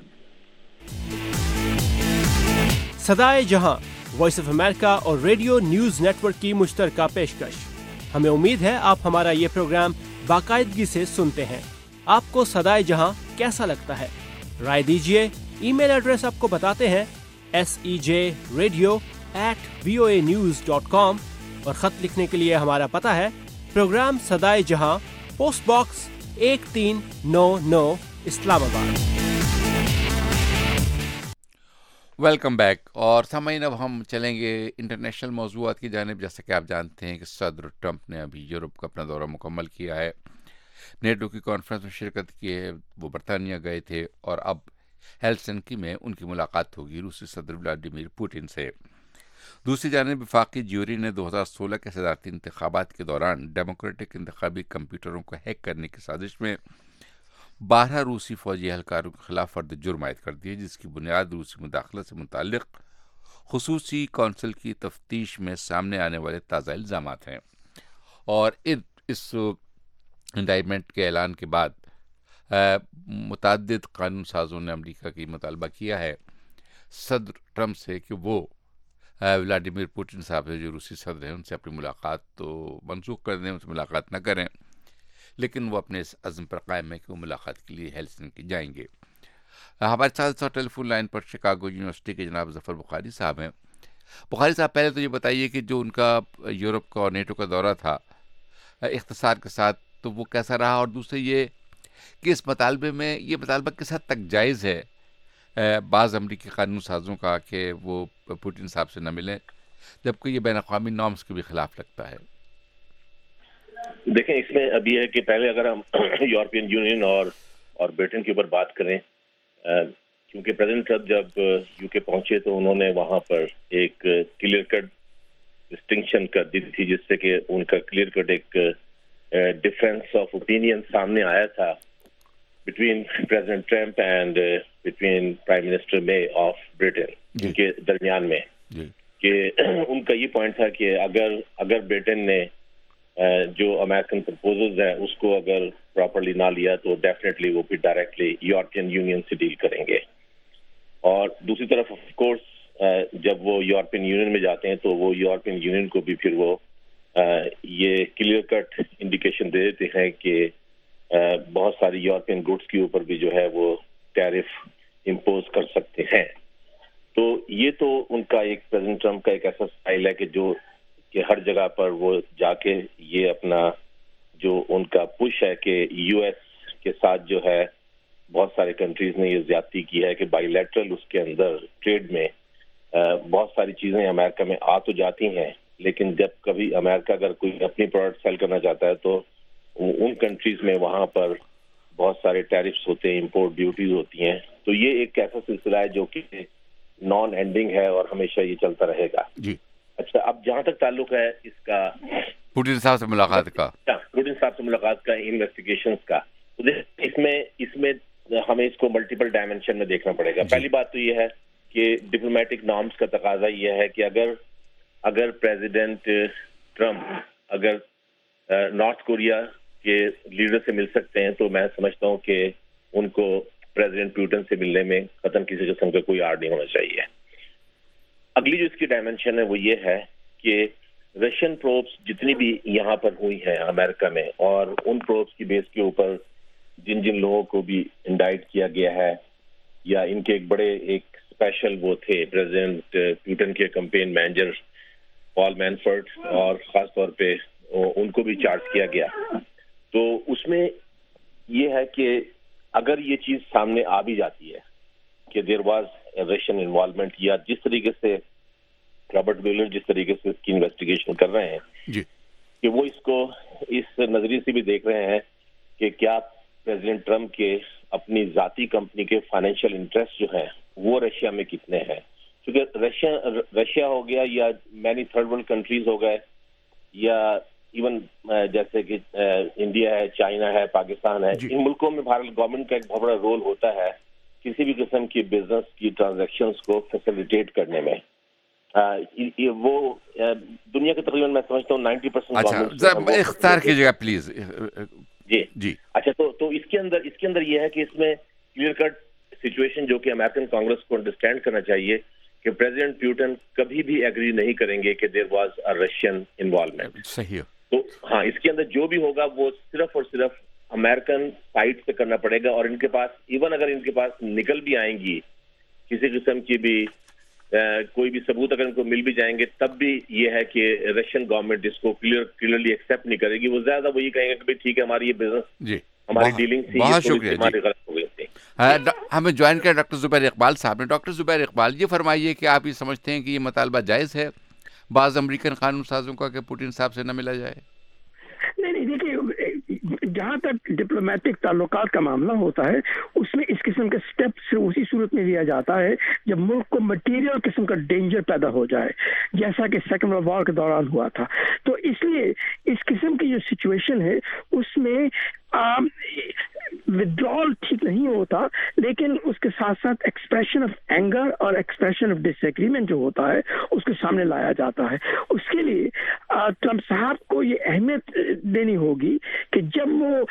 صدائے جہاں وائس آف امریکہ اور ریڈیو نیوز نیٹ ورک کی مشترکہ پیشکش۔ ہمیں امید ہے آپ ہمارا یہ پروگرام باقاعدگی سے سنتے ہیں۔ آپ کو صدائے جہاں کیسا لگتا ہے؟ رائے دیجیے۔ ای میل ایڈریس آپ کو بتاتے ہیں sejradio@voanews.com، اور خط لکھنے کے لیے ہمارا پتہ ہے پروگرام صدائے جہاں، پوسٹ باکس 1399 اسلام آباد۔ ویلکم بیک، اور سامعین اب ہم چلیں گے انٹرنیشنل موضوعات کی جانب۔ جیسا کہ آپ جانتے ہیں کہ صدر ٹرمپ نے ابھی یورپ کا اپنا دورہ مکمل کیا ہے، نیٹو کی کانفرنس میں شرکت کی ہے، وہ برطانیہ گئے تھے، اور اب ہیلسنکی میں ان کی ملاقات ہوگی روسی صدر ولادیمیر پوٹن سے۔ دوسری جانب وفاقی جیوری نے 2016 کے صدارتی انتخابات کے دوران ڈیموکریٹک انتخابی کمپیوٹروں کو ہیک کرنے کی سازش میں 12 روسی فوجی اہلکاروں کے خلاف فرد جرم عائد کر دی ہے، جس کی بنیاد روسی مداخلت سے متعلق خصوصی کونسل کی تفتیش میں سامنے آنے والے تازہ الزامات ہیں۔ اور اس انڈائٹمنٹ کے اعلان کے بعد متعدد قانون سازوں نے امریکہ کی مطالبہ کیا ہے صدر ٹرمپ سے کہ وہ ولادیمیر پوٹن صاحب جو روسی صدر ہیں ان سے اپنی ملاقات تو منسوخ کر دیں، ان سے ملاقات نہ کریں، لیکن وہ اپنے اس عزم پر قائم ہے کہ وہ ملاقات کے لیے ہیلسنکی جائیں گے۔ ہمارے ساتھ ٹیلی فون لائن پر شکاگو یونیورسٹی کے جناب ظفر بخاری صاحب ہیں۔ بخاری صاحب، پہلے تو یہ بتائیے کہ جو ان کا یورپ کا اور نیٹو کا دورہ تھا اختصار کے ساتھ، تو وہ کیسا رہا؟ اور دوسرے یہ کہ اس مطالبے میں یہ مطالبہ کس حد تک جائز ہے بعض امریکی قانون سازوں کا کہ وہ پوٹن صاحب سے نہ ملیں، جبکہ یہ بین الاقوامی نارمز کے بھی خلاف لگتا ہے؟ دیکھیں، اس میں اب یہ ہے کہ پہلے اگر ہم یورپین یونین اور برٹن کے اوپر بات کریں، کیونکہ پریزیڈنٹ ٹرمپ جب یو کے پہنچے تو انہوں نے وہاں پر ایک کلیئر کٹ ڈسٹنکشن کر دی تھی، جس سے کہ ان کا کلیئر کٹ ایک ڈفرینس آف اوپینین سامنے آیا تھا between president Trump and between prime minister May of Britain کے درمیان میں، کہ ان کا یہ پوائنٹ تھا کہ اگر برٹن نے جو امریکن پرپوزلز ہیں اس کو اگر پراپرلی نہ لیا تو ڈیفینیٹلی وہ پھر ڈائریکٹلی یورپین یونین سے ڈیل کریں گے۔ اور دوسری طرف آف کورس جب وہ یورپین یونین میں جاتے ہیں تو وہ یورپین یونین کو بھی پھر وہ یہ کلیئر کٹ انڈیکیشن دے دیتے ہیں کہ بہت ساری یورپین گڈس کے اوپر بھی جو ہے وہ ٹیرف امپوز کر سکتے ہیں۔ تو یہ تو ان کا ایک پریزیڈنٹ ٹرمپ کا ایک ایسا اسٹائل ہے کہ جو کہ ہر جگہ پر وہ جا کے یہ اپنا جو ان کا پش ہے کہ یو ایس کے ساتھ جو ہے بہت سارے کنٹریز نے یہ زیادتی کی ہے کہ بائی لیٹرل اس کے اندر ٹریڈ میں بہت ساری چیزیں امریکہ میں آ تو جاتی ہیں، لیکن جب کبھی امریکہ اگر کوئی اپنی پروڈکٹ سیل کرنا چاہتا ہے تو ان کنٹریز میں وہاں پر بہت سارے ٹیرفس ہوتے ہیں، امپورٹ ڈیوٹیز ہوتی ہیں۔ تو یہ ایک ایسا سلسلہ ہے جو کہ نان اینڈنگ ہے اور ہمیشہ یہ چلتا رہے گا۔ جی اچھا، اب جہاں تک تعلق ہے اس کا پوٹن صاحب سے ملاقات کا انویسٹیگیشنز کا، تو اس میں ہمیں اس کو ملٹیپل ڈائمینشن میں دیکھنا پڑے گا۔ پہلی بات تو یہ ہے کہ ڈپلومیٹک نارمز کا تقاضا یہ ہے کہ اگر پریزیڈنٹ ٹرمپ اگر نارتھ کوریا کے لیڈر سے مل سکتے ہیں تو میں سمجھتا ہوں کہ ان کو پریزیڈنٹ پوٹن سے ملنے میں قطعاً کسی قسم کا کوئی آڑ نہیں ہونا چاہیے۔ اگلی جو اس کی ڈائمینشن ہے وہ یہ ہے کہ رشین پروبس جتنی بھی یہاں پر ہوئی ہیں امریکہ میں، اور ان پروبس کی بیس کے اوپر جن لوگوں کو بھی انڈائٹ کیا گیا ہے، یا ان کے ایک بڑے اسپیشل وہ تھے پریزیڈنٹ پوٹن کے کمپین مینیجر پال مینفرڈ، اور خاص طور پہ ان کو بھی چارج کیا گیا۔ تو اس میں یہ ہے کہ اگر یہ چیز سامنے آ بھی جاتی ہے کہ دیر واز رشین انوالومنٹ، یا جس طریقے سے رابرٹ ویلر جس طریقے سے اس کی انویسٹیگیشن کر رہے ہیں کہ وہ اس کو اس نظریے سے بھی دیکھ رہے ہیں کہ کیا پریزیڈنٹ ٹرمپ کے اپنی ذاتی کمپنی کے فائنینشیل انٹرسٹ جو ہیں وہ رشیا میں کتنے ہیں. کیونکہ رشیا ہو گیا یا مینی تھرڈ ورلڈ کنٹریز ہو گئے یا ایون جیسے کہ انڈیا ہے, چائنا ہے, پاکستان ہے, ان ملکوں میں بھارت گورنمنٹ کا ایک بہت بڑا رول ہوتا ہے کسی بھی قسم کی بزنس کی ٹرانزیکشنز کو فیسیلیٹیٹ کرنے میں. وہ دنیا کے تقریباً میں سمجھتا ہوں 90% اختیار کیجیے گا پلیز. جی اچھا, تو اس کے اندر یہ ہے کہ اس میں کلیئر کٹ سچویشن جو کہ امریکن کانگریس کو انڈرسٹینڈ کرنا چاہیے کہ پریزیڈنٹ پیوٹن کبھی بھی ایگری نہیں کریں گے کہ there was a Russian involvement. صحیح. تو ہاں, اس کے اندر جو بھی ہوگا وہ صرف اور صرف امریکن سائٹ سے کرنا پڑے گا. اور ان کے پاس ایون اگر ان کے پاس نکل بھی آئیں گی کسی قسم کی بھی کوئی بھی ثبوت اگر ان کو مل بھی جائیں گے, تب بھی یہ ہے کہ رشین گورنمنٹ اس کو کلیئرلی ایکسیپٹ نہیں کرے گی. وہ زیادہ وہی کہیں گے کہ ٹھیک ہے ہماری یہ بزنس ہماری ڈیلنگ تھی, بہت شکریہ ہماری غلط ہو گئی تھی. ہمیں جوائن کیا ڈاکٹر زبیر اقبال صاحب نے. ڈاکٹر زبیر اقبال, یہ فرمائیے کہ آپ یہ سمجھتے ہیں کہ یہ مطالبہ جائز ہے بعض امریکن قانون سازوں کا کہ پوٹن صاحب سے نہ ملا جائے؟ نہیں, دیکھیے جہاں تک ڈپلومیٹک تعلقات کا معاملہ ہوتا ہے اس میں اس قسم کے سٹیپ سے اسی صورت میں لیا جاتا ہے جب ملک کو مٹیریل قسم کا ڈینجر پیدا ہو جائے, جیسا کہ سیکنڈ ورلڈ وار کے دوران ہوا تھا. تو اس لیے اس قسم کی جو سچویشن ہے اس میں withdrawal ٹھیک نہیں ہوتا, لیکن اس کے ساتھ ساتھ ایکسپریشن آف اینگر اور ایکسپریشن آف ڈس ایگریمنٹ جو ہوتا ہے اس کے سامنے لایا جاتا ہے. اس کے لیے ٹرمپ صاحب کو یہ اہمیت دینی ہوگی کہ جب وہ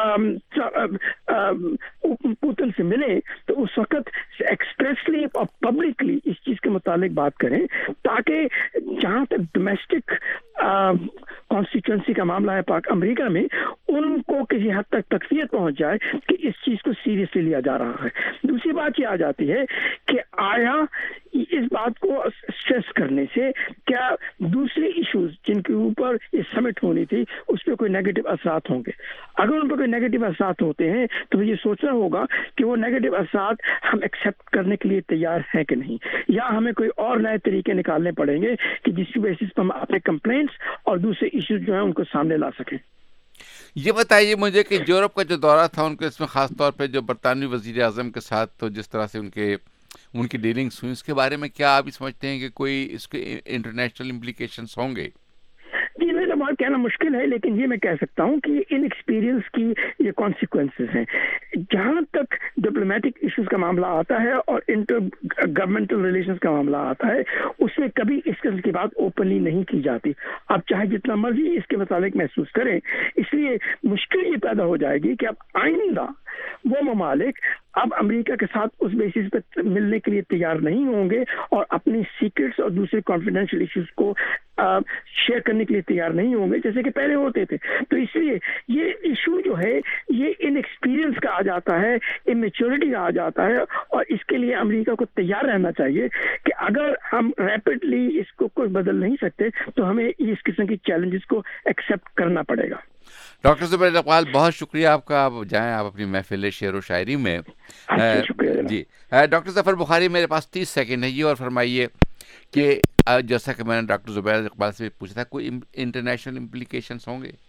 پوتن سے ملے تو اس وقت ایکسپریسلی اور پبلکلی اس چیز کے متعلق بات کریں, تاکہ جہاں تک ڈومیسٹک کانسٹیٹوئنسی کا معاملہ ہے پاک امریکہ میں, ان کو کسی حد تک تکفیت پہنچ جائے کہ اس چیز کو سیریسلی لیا جا رہا ہے. دوسری بات یہ آ جاتی ہے کہ آیا اس بات کو اسٹریس کرنے سے کیا دوسرے ایشوز جن کے اوپر یہ سمٹ ہونی تھی اس پہ کوئی نیگیٹو اثرات ہوں گے؟ اگر ان پہ کوئی نیگیٹو اثرات ہوتے ہیں تو یہ سوچنا ہوگا کہ وہ نیگیٹو اثرات ہم ایکسیپٹ کرنے کے لیے تیار ہیں کہ نہیں, یا ہمیں کوئی اور نئے طریقے نکالنے پڑیں گے کہ جس کی بیسس پر ہم اپنے کمپلینٹس اور دوسرے ایشوز جو ہیں ان کو سامنے لا سکیں. یہ بتائیے مجھے کہ یورپ کا جو دورہ تھا ان کے, اس میں خاص طور پہ جو برطانوی وزیر اعظم کے ساتھ تو جس طرح سے ان کی ڈیلنگس ہوئی, اس کے بارے میں کیا آپ سمجھتے ہیں کہ کوئی اس کے انٹرنیشنل امپلیکیشنس ہوں گے؟ جی نہیں, بات کہنا مشکل ہے, لیکن یہ میں کہہ سکتا ہوں کہ ان ایکسپیرئنس کی یہ کانسیکوینسز ہیں. جہاں تک ڈپلومیٹک ایشوز کا معاملہ آتا ہے اور انٹر گورنمنٹل ریلیشنز کا معاملہ آتا ہے, اس میں کبھی اس قسم کی بات اوپنلی نہیں کی جاتی. آپ چاہے جتنا مرضی اس کے متعلق محسوس کریں, اس لیے مشکل یہ پیدا ہو جائے گی کہ اب آئندہ وہ ممالک اب امریکہ کے ساتھ اس بیسس پہ ملنے کے لیے تیار نہیں ہوں گے اور اپنی سیکرٹس اور دوسرے کانفیڈینشیل ایشوز کو شیئر کرنے کے لیے تیار نہیں ہوں گے جیسے کہ پہلے ہوتے تھے. تو اس لیے یہ ایشو جو ہے یہ ان ایکسپیرئنس کا آ جاتا ہے, ان میچورٹی کا آ جاتا ہے, اور اس کے لیے امریکہ کو تیار رہنا چاہیے کہ اگر ہم ریپڈلی اس کو کوئی بدل نہیں سکتے تو ہمیں اس قسم کی چیلنجز کو ایکسیپٹ کرنا پڑے گا. ڈاکٹر زبیر اقبال, بہت شکریہ آپ کا. آپ جائیں آپ اپنی محفل شعر و شاعری میں. جی ڈاکٹر ظفر بخاری, میرے پاس 30 سیکنڈ ہے, یہ اور فرمائیے کہ جیسا کہ میں نے ڈاکٹر زبیر اقبال سے پوچھا تھا, کوئی انٹرنیشنل امپلیکیشنس ہوں گے؟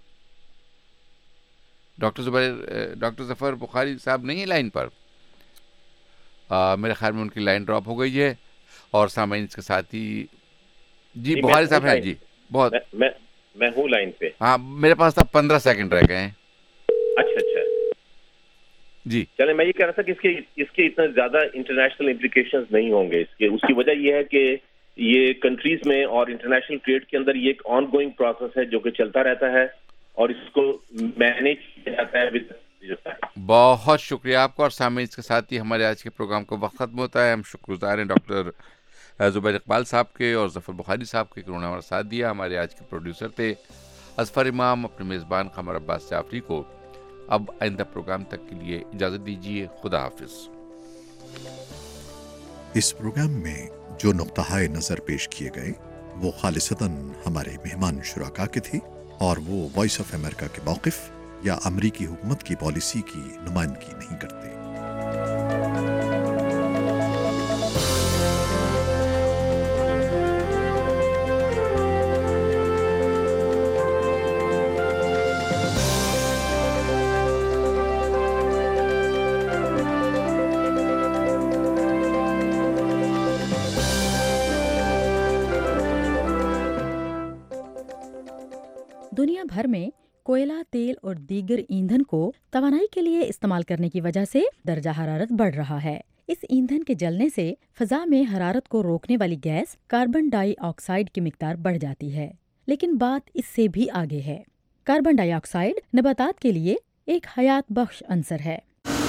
ڈاکٹر ظفر بخاری صاحب نہیں ہے لائن پر, میرے خیال میں ان کی لائن ڈراپ ہو گئی ہے. اور سامعین اس کے ساتھ ہی جی بخاری صاحب ہیں. جی بہت میں ہوں لائن پہ. ہاں میرے پاس اب 15 سیکنڈ رہ گئے ہیں. اچھا جی چلے, میں یہ کہہ رہا تھا کہ اس کے اتنے زیادہ انٹرنیشنل امپلیکیشنز نہیں ہوں گے. اس کی وجہ یہ ہے کہ یہ کنٹریز میں اور انٹرنیشنل ٹریڈ کے اندر یہ ایک آن گوئنگ پروسیس ہے جو کہ چلتا رہتا ہے اور اس کو مینیج کیا جاتا ہے. بہت شکریہ آپ کا. اور سامعین اس کے ساتھ ہی ہمارے آج کے پروگرام کا وقت ختم ہوتا ہے. ہم شکر گزار ہیں ڈاکٹر زبیر اقبال صاحب کے اور ظفر بخاری صاحب کے, انہوں نے ہمارا ساتھ دیا. ہمارے آج کے پروڈیوسر تھے اظفر امام. اپنے میزبان قمر عباس جعفری کو اب آئندہ پروگرام تک کے لیے اجازت دیجیے. خدا حافظ. اس پروگرام میں جو نقطۂ نظر پیش کیے گئے وہ خالصتاً ہمارے مہمان شرکاء کے تھے اور وہ وائس آف امریکہ کے موقف یا امریکی حکومت کی پالیسی کی نمائندگی نہیں کرتے. भर में कोयला, तेल और दीगर ईंधन को तवानाई के लिए इस्तेमाल करने की वजह से दर्जा हरारत बढ़ रहा है। इस ईंधन के जलने से फजा में हरारत को रोकने वाली गैस कार्बन डाई ऑक्साइड की मिकदार बढ़ जाती है। लेकिन बात इससे भी आगे है। कार्बन डाई ऑक्साइड नबातात के लिए एक हयात बख्श अंसर है।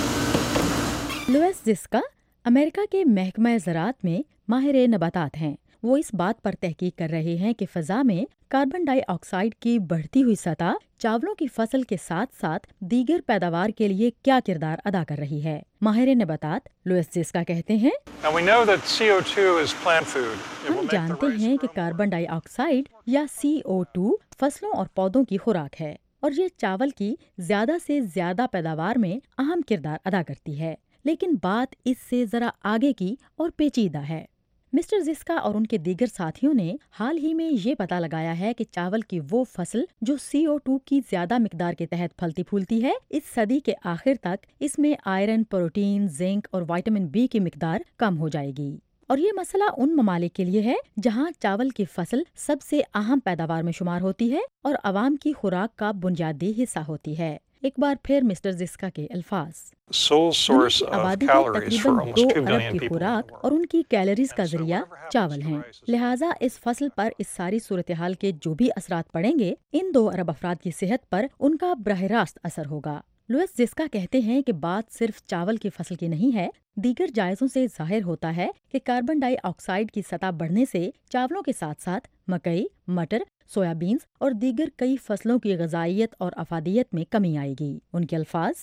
लुइस जिस्का अमेरिका के महकमा ज़राअत में माहिर नबातात हैं। वो इस बात पर तहकीक कर रहे हैं कि फ़ज़ा में कार्बन डाई ऑक्साइड की बढ़ती हुई सतह चावलों की फसल के साथ साथ दीगर पैदावार के लिए क्या किरदार अदा कर रही है। माहिर नबातात लुइस जिस्का कहते हैं, हम जानते हैं कि कार्बन डाई ऑक्साइड या CO2 फसलों और पौधों की खुराक है और ये चावल की ज्यादा से ज्यादा पैदावार में अहम किरदार अदा करती है। लेकिन बात इससे जरा आगे की और पेचीदा है। मिस्टर जिस्का और उनके दीगर साथियों ने हाल ही में ये पता लगाया है कि चावल की वो फसल जो CO2 की ज्यादा मिकदार के तहत फलती फूलती है, इस सदी के आखिर तक इसमें आयरन, प्रोटीन, जिंक और विटामिन B की मिकदार कम हो जाएगी। और ये मसला उन ममालिक के लिए है जहाँ चावल की फसल सबसे अहम पैदावार में शुमार होती है और अवाम की खुराक का बुनियादी हिस्सा होती है। एक बार फिर मिस्टर जिस्का के अल्फाज, आबादी के तकरीबन 2 अरब की खुराक और उनकी कैलोरीज का जरिया चावल हैं। लिहाजा इस फसल पर इस सारी सूरत हाल के जो भी असरात पड़ेंगे, इन 2 अरब अफराद की सेहत पर उनका बराह रास्त असर होगा। लुइस जिस्का कहते हैं कि बात सिर्फ चावल की फसल की नहीं है। दीगर जायज़ों से जाहिर होता है कि कार्बन डाई ऑक्साइड की सतह बढ़ने से चावलों के साथ साथ मकई, मटर, सोयाबीन्स और दीगर कई फसलों की ग़िज़ाइयत और अफादियत में कमी आएगी। उनके अल्फाज,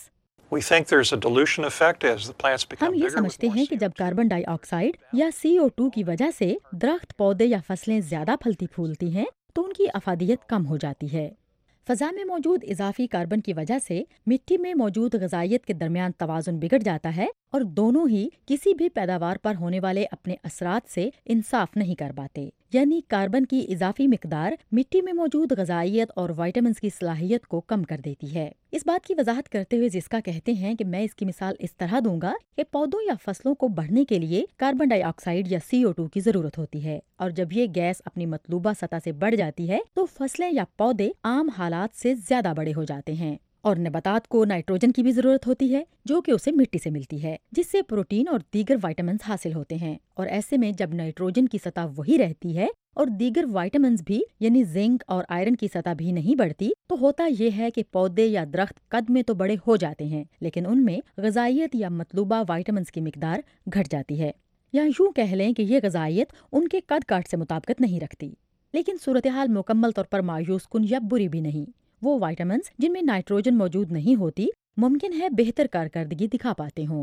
हम ये समझते हैं कि जब कार्बन डाई ऑक्साइड या CO2 की वजह से दरख्त, पौधे या फसलें ज्यादा फलती फूलती हैं तो उनकी अफादियत कम हो जाती है। फ़ज़ा में मौजूद इजाफी कार्बन की वजह से मिट्टी में मौजूद ग़िज़ाइयत के दरमियान तवाज़ुन बिगड़ जाता है और दोनों ही किसी भी पैदावार पर होने वाले अपने असरात से इंसाफ नहीं कर पाते। यानी कार्बन की इजाफी मिकदार मिट्टी में मौजूद ग़िज़ाइयत और विटामिन्स की सलाहियत को कम कर देती है। इस बात की वजाहत करते हुए जिस्का कहते हैं कि मैं इसकी मिसाल इस तरह दूंगा कि पौधों या फसलों को बढ़ने के लिए कार्बन डाई ऑक्साइड या CO2 की जरूरत होती है और जब ये गैस अपनी मतलूबा सतह से बढ़ जाती है तो फसलें या पौधे आम हालात से ज्यादा बड़े हो जाते हैं। और नबातात को नाइट्रोजन की भी जरूरत होती है जो कि उसे मिट्टी से मिलती है, जिससे प्रोटीन और दीगर विटामिन्स हासिल होते हैं। और ऐसे में जब नाइट्रोजन की सतह वही रहती है और दीगर विटामिन्स भी यानी जिंक और आयरन की सतह भी नहीं बढ़ती, तो होता यह है कि पौधे या दरख्त कद में तो बड़े हो जाते हैं लेकिन उनमें ग़िज़ाइयत या मतलूबा विटामिन्स की मिकदार घट जाती है। या यूँ कह लें कि ये ग़िज़ाइयत उनके कद काट से मुताबिकत नहीं रखती। लेकिन सूरत हाल मुकम्मल तौर पर मायूस कुन या बुरी भी नहीं। वो विटामिन्स जिनमें नाइट्रोजन मौजूद नहीं होती मुमकिन है बेहतर कारकर्दगी दिखा पाते हों।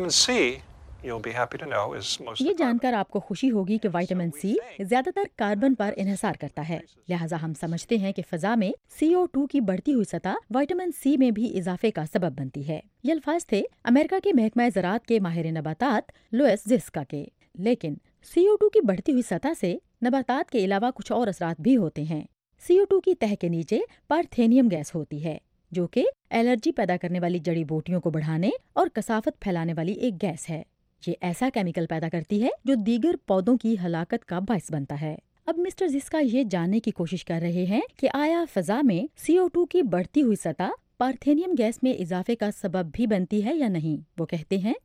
ये जानकर आपको खुशी होगी कि विटामिन C ज्यादातर कार्बन पर इन्हिसार करता है। लिहाजा हम समझते हैं कि फ़ज़ा में CO2 की बढ़ती हुई सतह विटामिन C में भी इजाफे का सबब बनती है। ये अल्फाज थे अमेरिका के महकमा ज़राअत के माहिर नबातात लुइस जिस्का के। लेकिन CO2 की बढ़ती हुई सतह से नबातात के अलावा कुछ और असरात भी होते हैं। CO2 की तह के नीचे पार्थेनियम गैस होती है जो कि एलर्जी पैदा करने वाली जड़ी बूटियों को बढ़ाने और कसाफत फैलाने वाली एक गैस है। ये ऐसा केमिकल पैदा करती है जो दीगर पौधों की हलाकत का बाइस बनता है। अब मिस्टर जिस्का ये जानने की कोशिश कर रहे हैं कि आया फ़ज़ा में CO2 की बढ़ती हुई सतह पार्थेनियम गैस में इजाफे का सबब भी बनती है या नहीं। वो कहते हैं,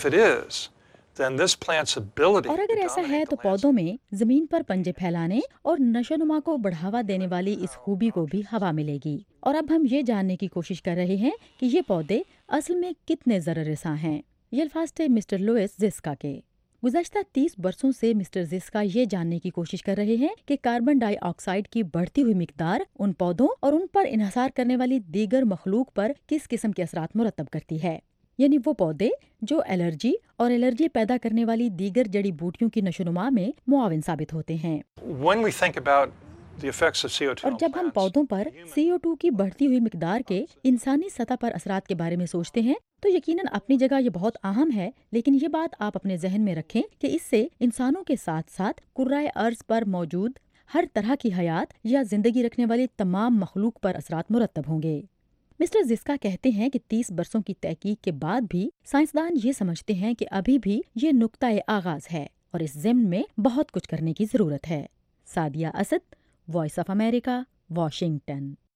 और अगर ऐसा है तो पौधों में जमीन पर पंजे फैलाने और नशोनुमा को बढ़ावा देने वाली इस खूबी को भी हवा मिलेगी। और अब हम ये जानने की कोशिश कर रहे हैं कि ये पौधे असल में कितने ज़रर-रसां हैं। ये अल्फाज थे मिस्टर लुइस जिस्का के। गुज़श्ता 30 बरसों से मिस्टर जिस्का ये जानने की कोशिश कर रहे हैं कि कार्बन डाई ऑक्साइड की बढ़ती हुई मिकदार उन पौधों और उन पर इन्हिसार करने वाली दीगर मखलूक पर किस किस्म के असरात मुरतब करती है। यानी वो पौधे जो एलर्जी और एलर्जी पैदा करने वाली दीगर जड़ी बूटियों की नशोनुमा में मुआविन साबित होते हैं। और जब हम पौधों पर CO2 की बढ़ती हुई मिकदार के इंसानी सतह पर असरात के बारे में सोचते हैं तो यकीनन अपनी जगह ये बहुत अहम है। लेकिन ये बात आप अपने जहन में रखें कि इससे इंसानों के साथ साथ कुर्राए अर्ज पर मौजूद हर तरह की हयात या जिंदगी रखने वाली तमाम मखलूक पर असरात मुरतब होंगे। मिस्टर जिस्का कहते हैं कि 30 बरसों की तहकीक के बाद भी साइंसदान ये समझते हैं कि अभी भी ये नुक्ता-ए आगाज है और इस ज़िम्न में बहुत कुछ करने की जरूरत है। Sadia Asad, Voice of America, Washington.